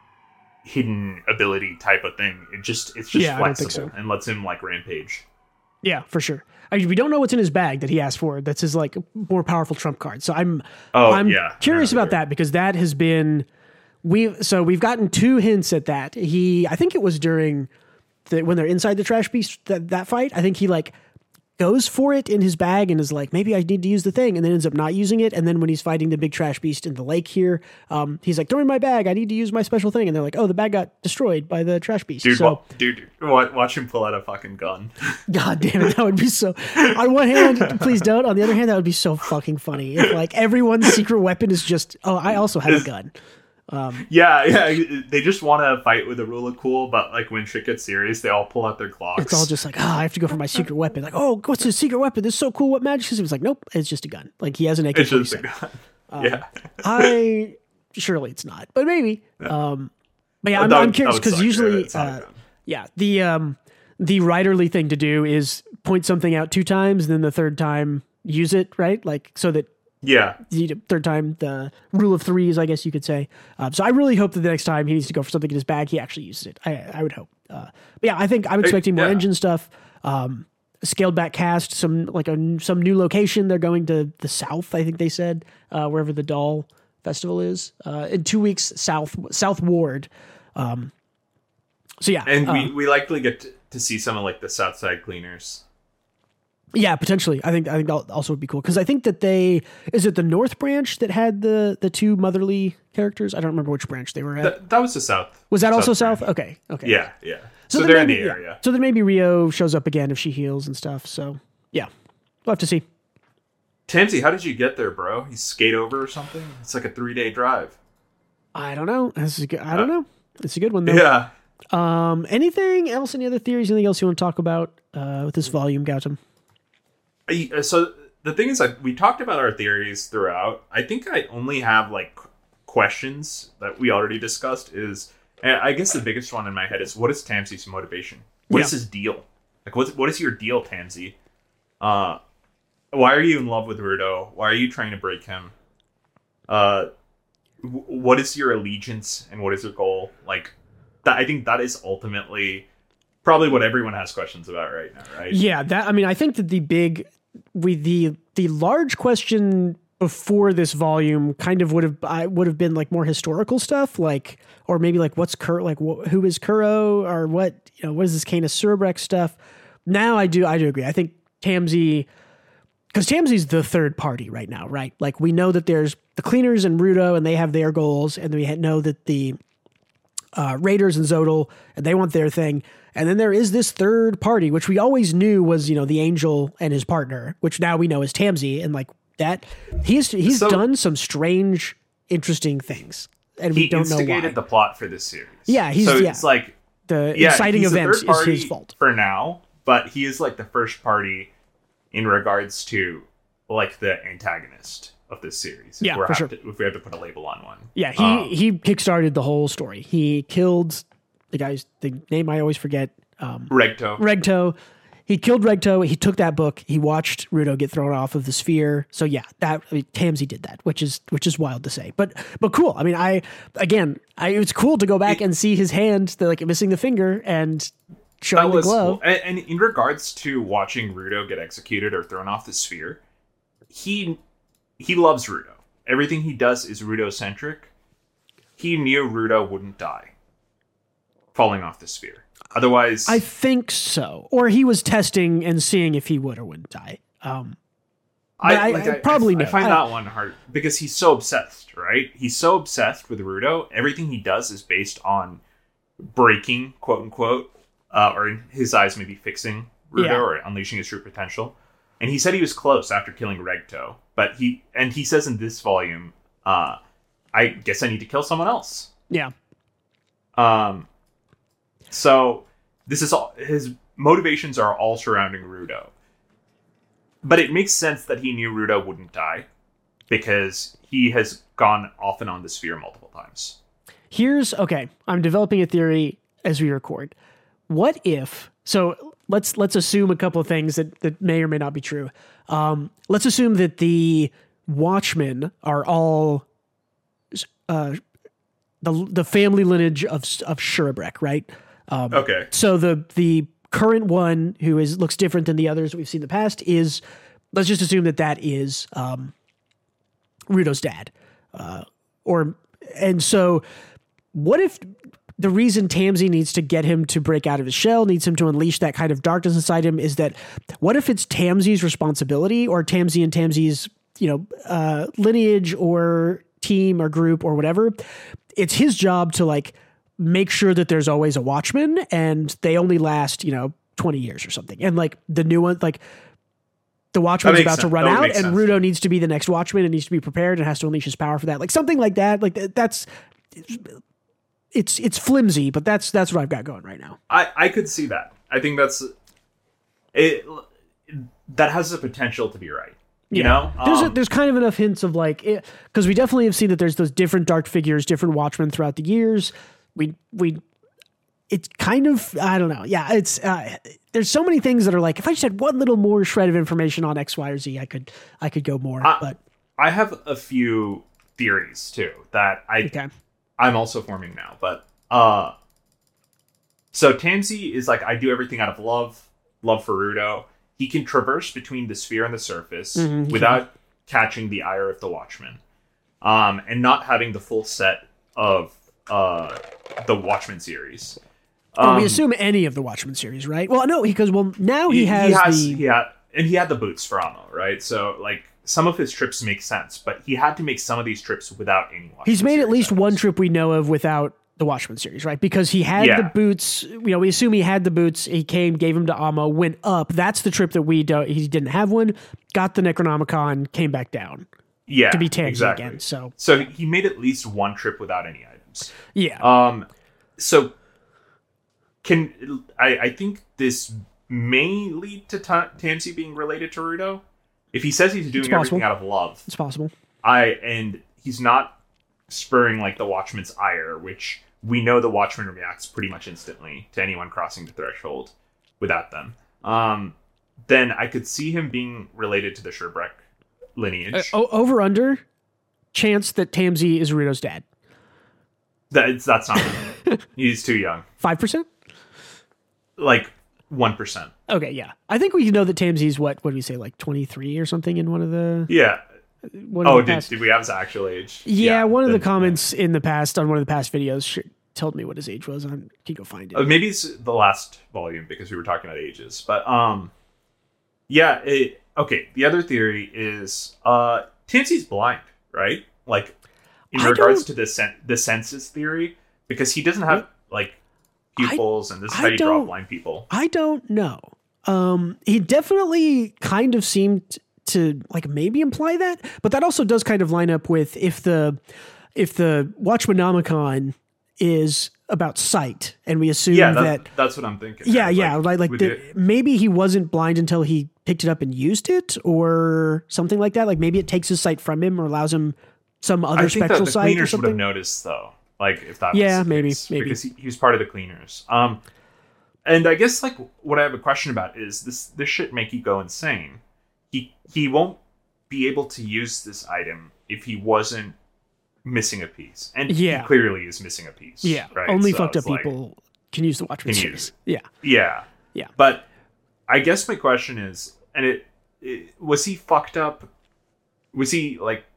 hidden ability type of thing. It just it's just Yeah, I don't think flexible so. and lets him like rampage. Yeah, for sure. I mean, we don't know what's in his bag that he asked for. That's his like more powerful trump card. So I'm Oh I'm yeah, curious no, about that because that has been we so we've gotten two hints at that. He I think it was during the when they're inside the trash beast that, that fight. I think he like goes for it in his bag and is like, maybe I need to use the thing, and then ends up not using it. And then when he's fighting the big trash beast in the lake here, um, he's like, throw in my bag. I need to use my special thing. And they're like, oh, the bag got destroyed by the trash beast. Dude, so, wa- dude, wa- watch him pull out a fucking gun. God damn it, that would be so. On one hand, please don't. On the other hand, that would be so fucking funny if like everyone's secret weapon is just, oh, I also have a gun. Yeah, yeah, they just want to fight with a rule of cool, but like when shit gets serious, they all pull out their clocks. It's all just like, ah, I have to go for my secret weapon. Like, oh, what's his secret weapon? This is so cool. What magic is it? It's like, nope, it's just a gun. Like he has an A K it's just a forty-seven. gun. yeah, I surely it's not, but maybe. Um, but yeah, I'm, That would- I'm curious that would because suck. usually, It's not a uh, gun. yeah, the um, the writerly thing to do is point something out two times, and then the third time use it, right? Like so that yeah. the third time the rule of threes, I guess you could say. Um, so I really hope that the next time he needs to go for something in his bag, he actually uses it. I, I would hope. Uh, but yeah, I think I'm expecting more yeah. engine stuff. Um, scaled back cast, some like a some new location. They're going to the south, I think they said, uh, wherever the doll festival is. Uh, in two weeks, south South Ward. Um, so yeah, And uh, we, we likely get to, to see some of like the Southside Cleaners. yeah, potentially. I think I think that also would be cool because I think that they is it the North branch that had the the two motherly characters. I don't remember which branch they were at. That, that was the South. Was that also South south? Okay, okay. Yeah, yeah. So, then they're in maybe, the yeah. area. So then maybe Rio shows up again if she heals and stuff. So yeah, we'll have to see. Tamsy, how did you get there, bro? You skate over or something? It's like a three day drive. I don't know. This is a good, I don't know. It's a good one though. Yeah. Um. Anything else? Any other theories? Anything else you want to talk about uh, with this volume, Gautam? I- uh, So the thing is, like, we talked about our theories throughout. I think I only have like questions that we already discussed. Is and I guess the biggest one in my head is what is Tamsy's motivation? What is Yeah. his deal? Like, what's what is your deal, Tamsy? Uh, why are you in love with Rudo? Why are you trying to break him? Uh, w- what is your allegiance and what is your goal? Like, that I think that is ultimately probably what everyone has questions about right now, right? Yeah. That. I mean, I think that the big, we the the large question before this volume kind of would have I would have been like more historical stuff, like or maybe like what's Kur like wh- who is Kuro or what you know what is this Canis Surbrex stuff. Now I do I do agree. I think Tamsy. Because Tamsy's the third party right now, right? Like we know that there's the Cleaners and Rudo, and they have their goals, and we know that the uh, Raiders and Zodal, and they want their thing. And then there is this third party, which we always knew was, you know, the Angel and his partner, which now we know is Tamsy, and like that he's he's So- done some strange, interesting things, and we He don't know why. instigated the plot for this series. Yeah, he's- so yeah. it's like the yeah, inciting he's the event third is party his fault. for now, but he is like the first party in regards to like the antagonist of this series. Yeah, if, we're for have sure. to, if we have to put a label on one. Yeah, he Um, he kickstarted the whole story. He killed the guy's the name I always forget. Um, Regto. Regto. He killed Regto. He took that book. He watched Rudo get thrown off of the sphere. So yeah, that I mean, Tamsy did that, which is which is wild to say, but but cool. I mean, I again, I, it's cool to go back and see his hand, the, like missing the finger and showing That the was glove. cool. And, and in regards to watching Rudo get executed or thrown off the sphere, he he loves Rudo. everything he does is Rudo-centric, he knew Rudo wouldn't die falling off the sphere. Otherwise... I think so. Or he was testing and seeing if he would or wouldn't die. Um, I, like, I, I probably I, no. I find I, that one hard because he's so obsessed, right? He's so obsessed with Rudo. Everything he does is based on breaking, quote unquote, uh, or in his eyes, maybe fixing Rudo Yeah. or unleashing his true potential. And he said he was close after killing Regto, but he and he says in this volume, uh, I guess I need to kill someone else. Yeah. Um. So this is all his motivations are all surrounding Rudo. But it makes sense that he knew Rudo wouldn't die because he has gone off and on the sphere multiple times. Here's, okay, I'm developing a theory as we record. What if, so let's let's assume a couple of things that, that may or may not be true. Um, let's assume that the Watchmen are all uh, the the family lineage of of Shurebrek, right? Um, Okay. So the the current one who is looks different than the others we've seen in the past is, let's just assume that that is um, Rudo's dad, uh, or and so what if the reason Tamsi needs to get him to break out of his shell, needs him to unleash that kind of darkness inside him, is that what if it's Tamsi's responsibility, or Tamsi and Tamsi's, you know, uh, lineage or team or group or whatever? It's his job to like make sure that there's always a Watchman, and they only last, you know, twenty years or something. And like the new one, like the Watchman's about sense. to run That would out, make and sense. Rudo needs to be the next Watchman and needs to be prepared and has to unleash his power for that. Like something like that. Like th- that's it's it's flimsy, but that's that's what I've got going right now. I, I could see that. I think that's it. That has the potential to be right. You know, there's a, Um, there's kind of enough hints of like, because we definitely have seen that there's those different dark figures, different Watchmen throughout the years. We we it's kind of, I don't know. Yeah, it's uh, there's so many things that are like, if I just had one little more shred of information on X, Y, or Z, I could I could go more. I- but I have a few theories too that I okay, I'm also forming now. But uh, so Tamsi is like, I do everything out of love, love for Rudo. He can traverse between the sphere and the surface Mhm, without catching the ire of the Watchmen, um, and not having the full set of uh the Watchmen series. Well, we Um, assume any of the Watchmen series, right? Well, no, because well now he, he has, he has the he had and he had the boots for ammo, right? So like some of his trips make sense, but he had to make some of these trips without any Watchmen. he's made at series least items. one trip we know of without the Watchmen series, right? Because he had Yeah. the boots. You know, we assume he had the boots. He came, gave him to Amo, went up. That's the trip that we don't. He didn't have one. Got the Necronomicon, came back down Yeah, to be Tamsi exactly. again. So So he made at least one trip without any items. yeah, Um, so can I? I think this may lead to Ta- Tamsi being related to Rudo. If he says he's doing possible. everything out of love, it's possible. I and he's not spurring like the Watchman's ire, which we know the Watchman reacts pretty much instantly to anyone crossing the threshold without them. Um, then I could see him being related to the Shurebrek lineage. Uh, o- over under chance that Tamsi is Rudo's dad. That's that's not. He's too young. Five percent. Like one percent. Okay, yeah. I think we know that Tamsi's what? What do we say? Like twenty three or something in one of the. Yeah. One of Oh, the did, past- did we have his actual age? Yeah, one of the then- comments in the past on one of the past videos sh- told me what his age was. I can go find it. Uh, maybe it's the last volume because we were talking about ages. But um, yeah. It, okay. The other theory is uh, Tamsi's blind, right? Like in I regards don't- to the sen- the census theory, because he doesn't have like pupils, and this is I how you draw don't- blind people. I don't know. Um, he definitely kind of seemed to like maybe imply that, but that also does kind of line up with if the if the Watchmanomicon is about sight, and we assume Yeah, that, that that's what I'm thinking. yeah, Like, yeah, like like with the, it- maybe he wasn't blind until he picked it up and used it, or something like that. Like maybe it takes his sight from him or allows him some other I think spectral that the sight or cleaners would have something. noticed though, like if that Yeah, was the maybe, case, maybe. because he, he was part of the cleaners. Um, and I guess like what I have a question about is this: this shit make you go insane. He he won't be able to use this item if he wasn't missing a piece, and Yeah. he clearly is missing a piece. Yeah, right? only So fucked up it's like- people can use the Watchmen can series. use Yeah, Yeah, Yeah. But I guess my question is, and it, it was he fucked up? Was he like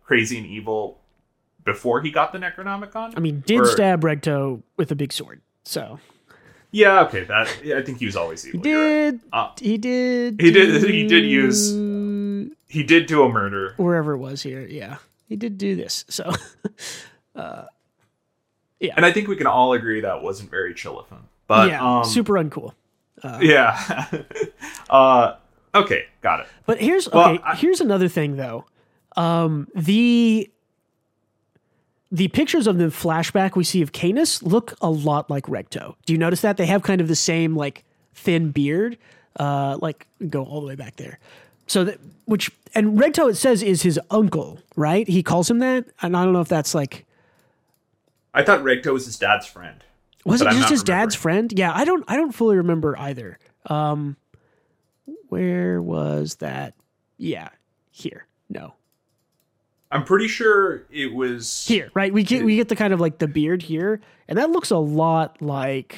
crazy and evil before he got the Necronomicon. I mean, did or, stab Regto with a big sword, so yeah, okay. That yeah, I think he was always evil. He did. Right. Uh, he did. He did. He did use. He did do a murder wherever it was here. Yeah, he did do this. So, uh, yeah. And I think we can all agree that wasn't very chill of him. But yeah, um, super uncool. Uh, yeah. uh, okay, got it. But here's okay. Well, I, here's another thing though. Um, the the pictures of the flashback we see of Canis look a lot like Regto. Do you notice that they have kind of the same like thin beard? Uh, like go all the way back there. So that which and Regto it says is his uncle, right? He calls him that, and I don't know if that's like. I thought Regto was his dad's friend. Was it just his dad's friend? Yeah, I don't. I don't fully remember either. Um, where was that? Yeah, here. No, I'm pretty sure it was here. Right, we get we get the kind of like the beard here, and that looks a lot like.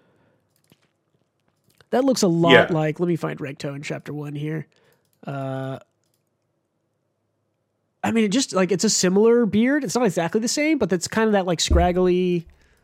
That looks a lot yeah. like. Let me find Regto in chapter one here. Uh, I mean, it just like it's a similar beard. It's not exactly the same, but it's kind of that like scraggly.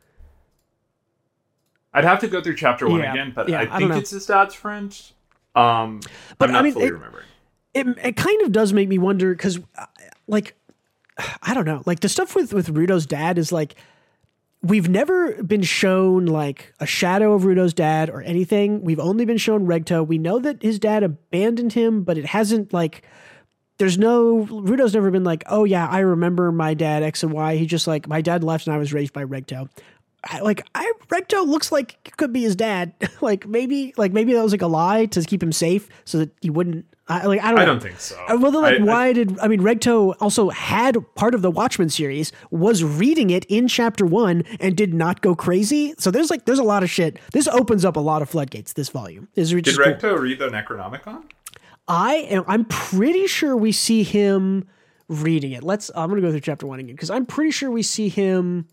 I'd have to go through chapter one yeah, again, but yeah, I think I it's his dad's friend. Um, but I'm not I mean, fully it, remembering. It it kind of does make me wonder because, like, I don't know, like the stuff with with Rudo's dad is like we've never been shown like a shadow of Rudo's dad or anything. We've only been shown Regto. We know that his dad abandoned him, but it hasn't like. There's no Rudo's never been like, oh yeah, I remember my dad X and Y. He just like my dad left and I was raised by Regto. I, like I Regto looks like it could be his dad. like maybe like maybe that was like a lie to keep him safe so that he wouldn't. I, like I don't. I know. don't think so. Well, then, like I, why I, did I mean Regto also had part of the Watchmen series, was reading it in chapter one and did not go crazy. So there's like there's a lot of shit. This opens up a lot of floodgates. This volume is did Regto cool. read the Necronomicon? I am. I'm pretty sure we see him reading it. Let's. I'm gonna go through chapter one again because I'm pretty sure we see him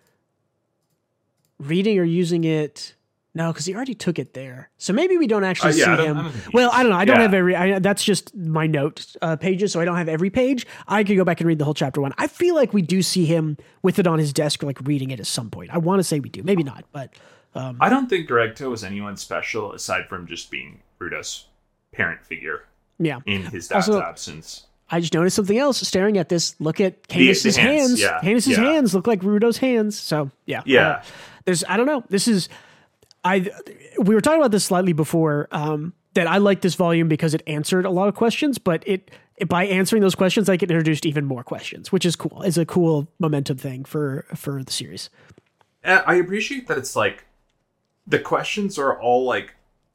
reading or using it. No, because he already took it there. So maybe we don't actually uh, yeah, see I don't, him. I don't well, I don't know. I don't yeah. have every. I, that's just my note uh, pages, so I don't have every page. I could go back and read the whole chapter one. I feel like we do see him with it on his desk, or like reading it at some point. I want to say we do, maybe not, but um, I don't think Regto was anyone special aside from just being Rudo's parent figure. Yeah. In his dad's also, absence. I just noticed something else staring at this. Look at Canis's hands. hands. Yeah. Canis's yeah. hands look like Rudo's hands. So yeah. Yeah. Uh, there's, I don't know. This is, I, we were talking about this slightly before, um, that I like this volume because it answered a lot of questions, but it, it by answering those questions, I get introduced even more questions, which is cool. It's a cool momentum thing for, for the series. I appreciate that it's like, the questions are all like,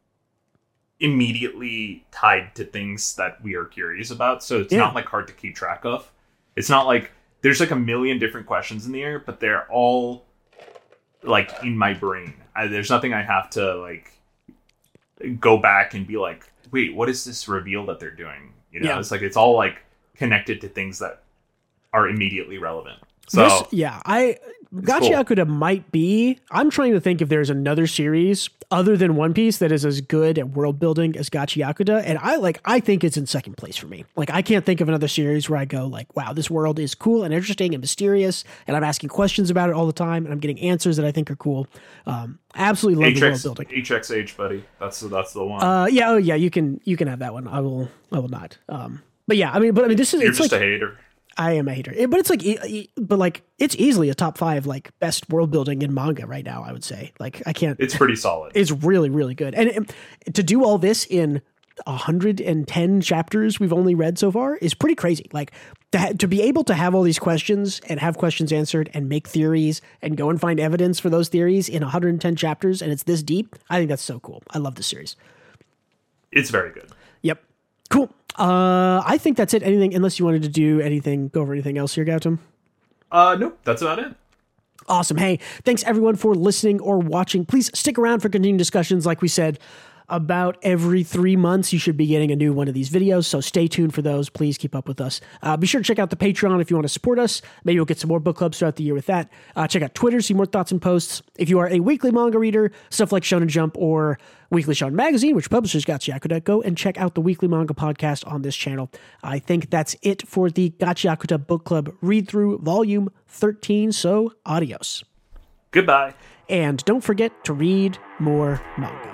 immediately tied to things that we are curious about, so it's yeah. not like hard to keep track of. It's not like there's like a million different questions in the air, but they're all like in my brain. I, there's nothing I have to like go back and be like, wait, what is this reveal that they're doing? You know, yeah. it's like it's all like connected to things that are immediately relevant. So this, yeah, I Gachi Akuta cool. might be. I'm trying to think if there's another series other than One Piece that is as good at world building as Gachi Akuta, and I like. I think it's in second place for me. Like, I can't think of another series where I go like, "Wow, this world is cool and interesting and mysterious," and I'm asking questions about it all the time, and I'm getting answers that I think are cool. Um, absolutely love H X, the world building. H X H, buddy, that's the, that's the one. Uh, yeah, oh yeah, you can you can have that one. I will I will not. Um, but yeah, I mean, but I mean, this is You're it's just like, a hater. I am a hater, it, but it's like, but like, it's easily a top five like best world building in manga right now. I would say, like, I can't. It's pretty solid. It's really, really good, and it, to do all this in one hundred ten chapters we've only read so far is pretty crazy. Like, to, to be able to have all these questions and have questions answered and make theories and go and find evidence for those theories in one hundred ten chapters, and it's this deep. I think that's so cool. I love the series. It's very good. Yep. Cool. Uh, I think that's it. Anything, unless you wanted to do anything, go over anything else here, Gautam? Uh, nope. That's about it. Awesome. Hey, thanks everyone for listening or watching. Please stick around for continuing discussions. Like we said, about every three months, you should be getting a new one of these videos. So stay tuned for those. Please keep up with us. Uh, be sure to check out the Patreon if you want to support us. Maybe we'll get some more book clubs throughout the year with that. Uh, check out Twitter, see more thoughts and posts. If you are a weekly manga reader, stuff like Shonen Jump or Weekly Shonen Magazine, which publishes Gachiakuta, go and check out the weekly manga podcast on this channel. I think that's it for the Gachiakuta Book Club read-through volume thirteen. So adios. Goodbye. And don't forget to read more manga.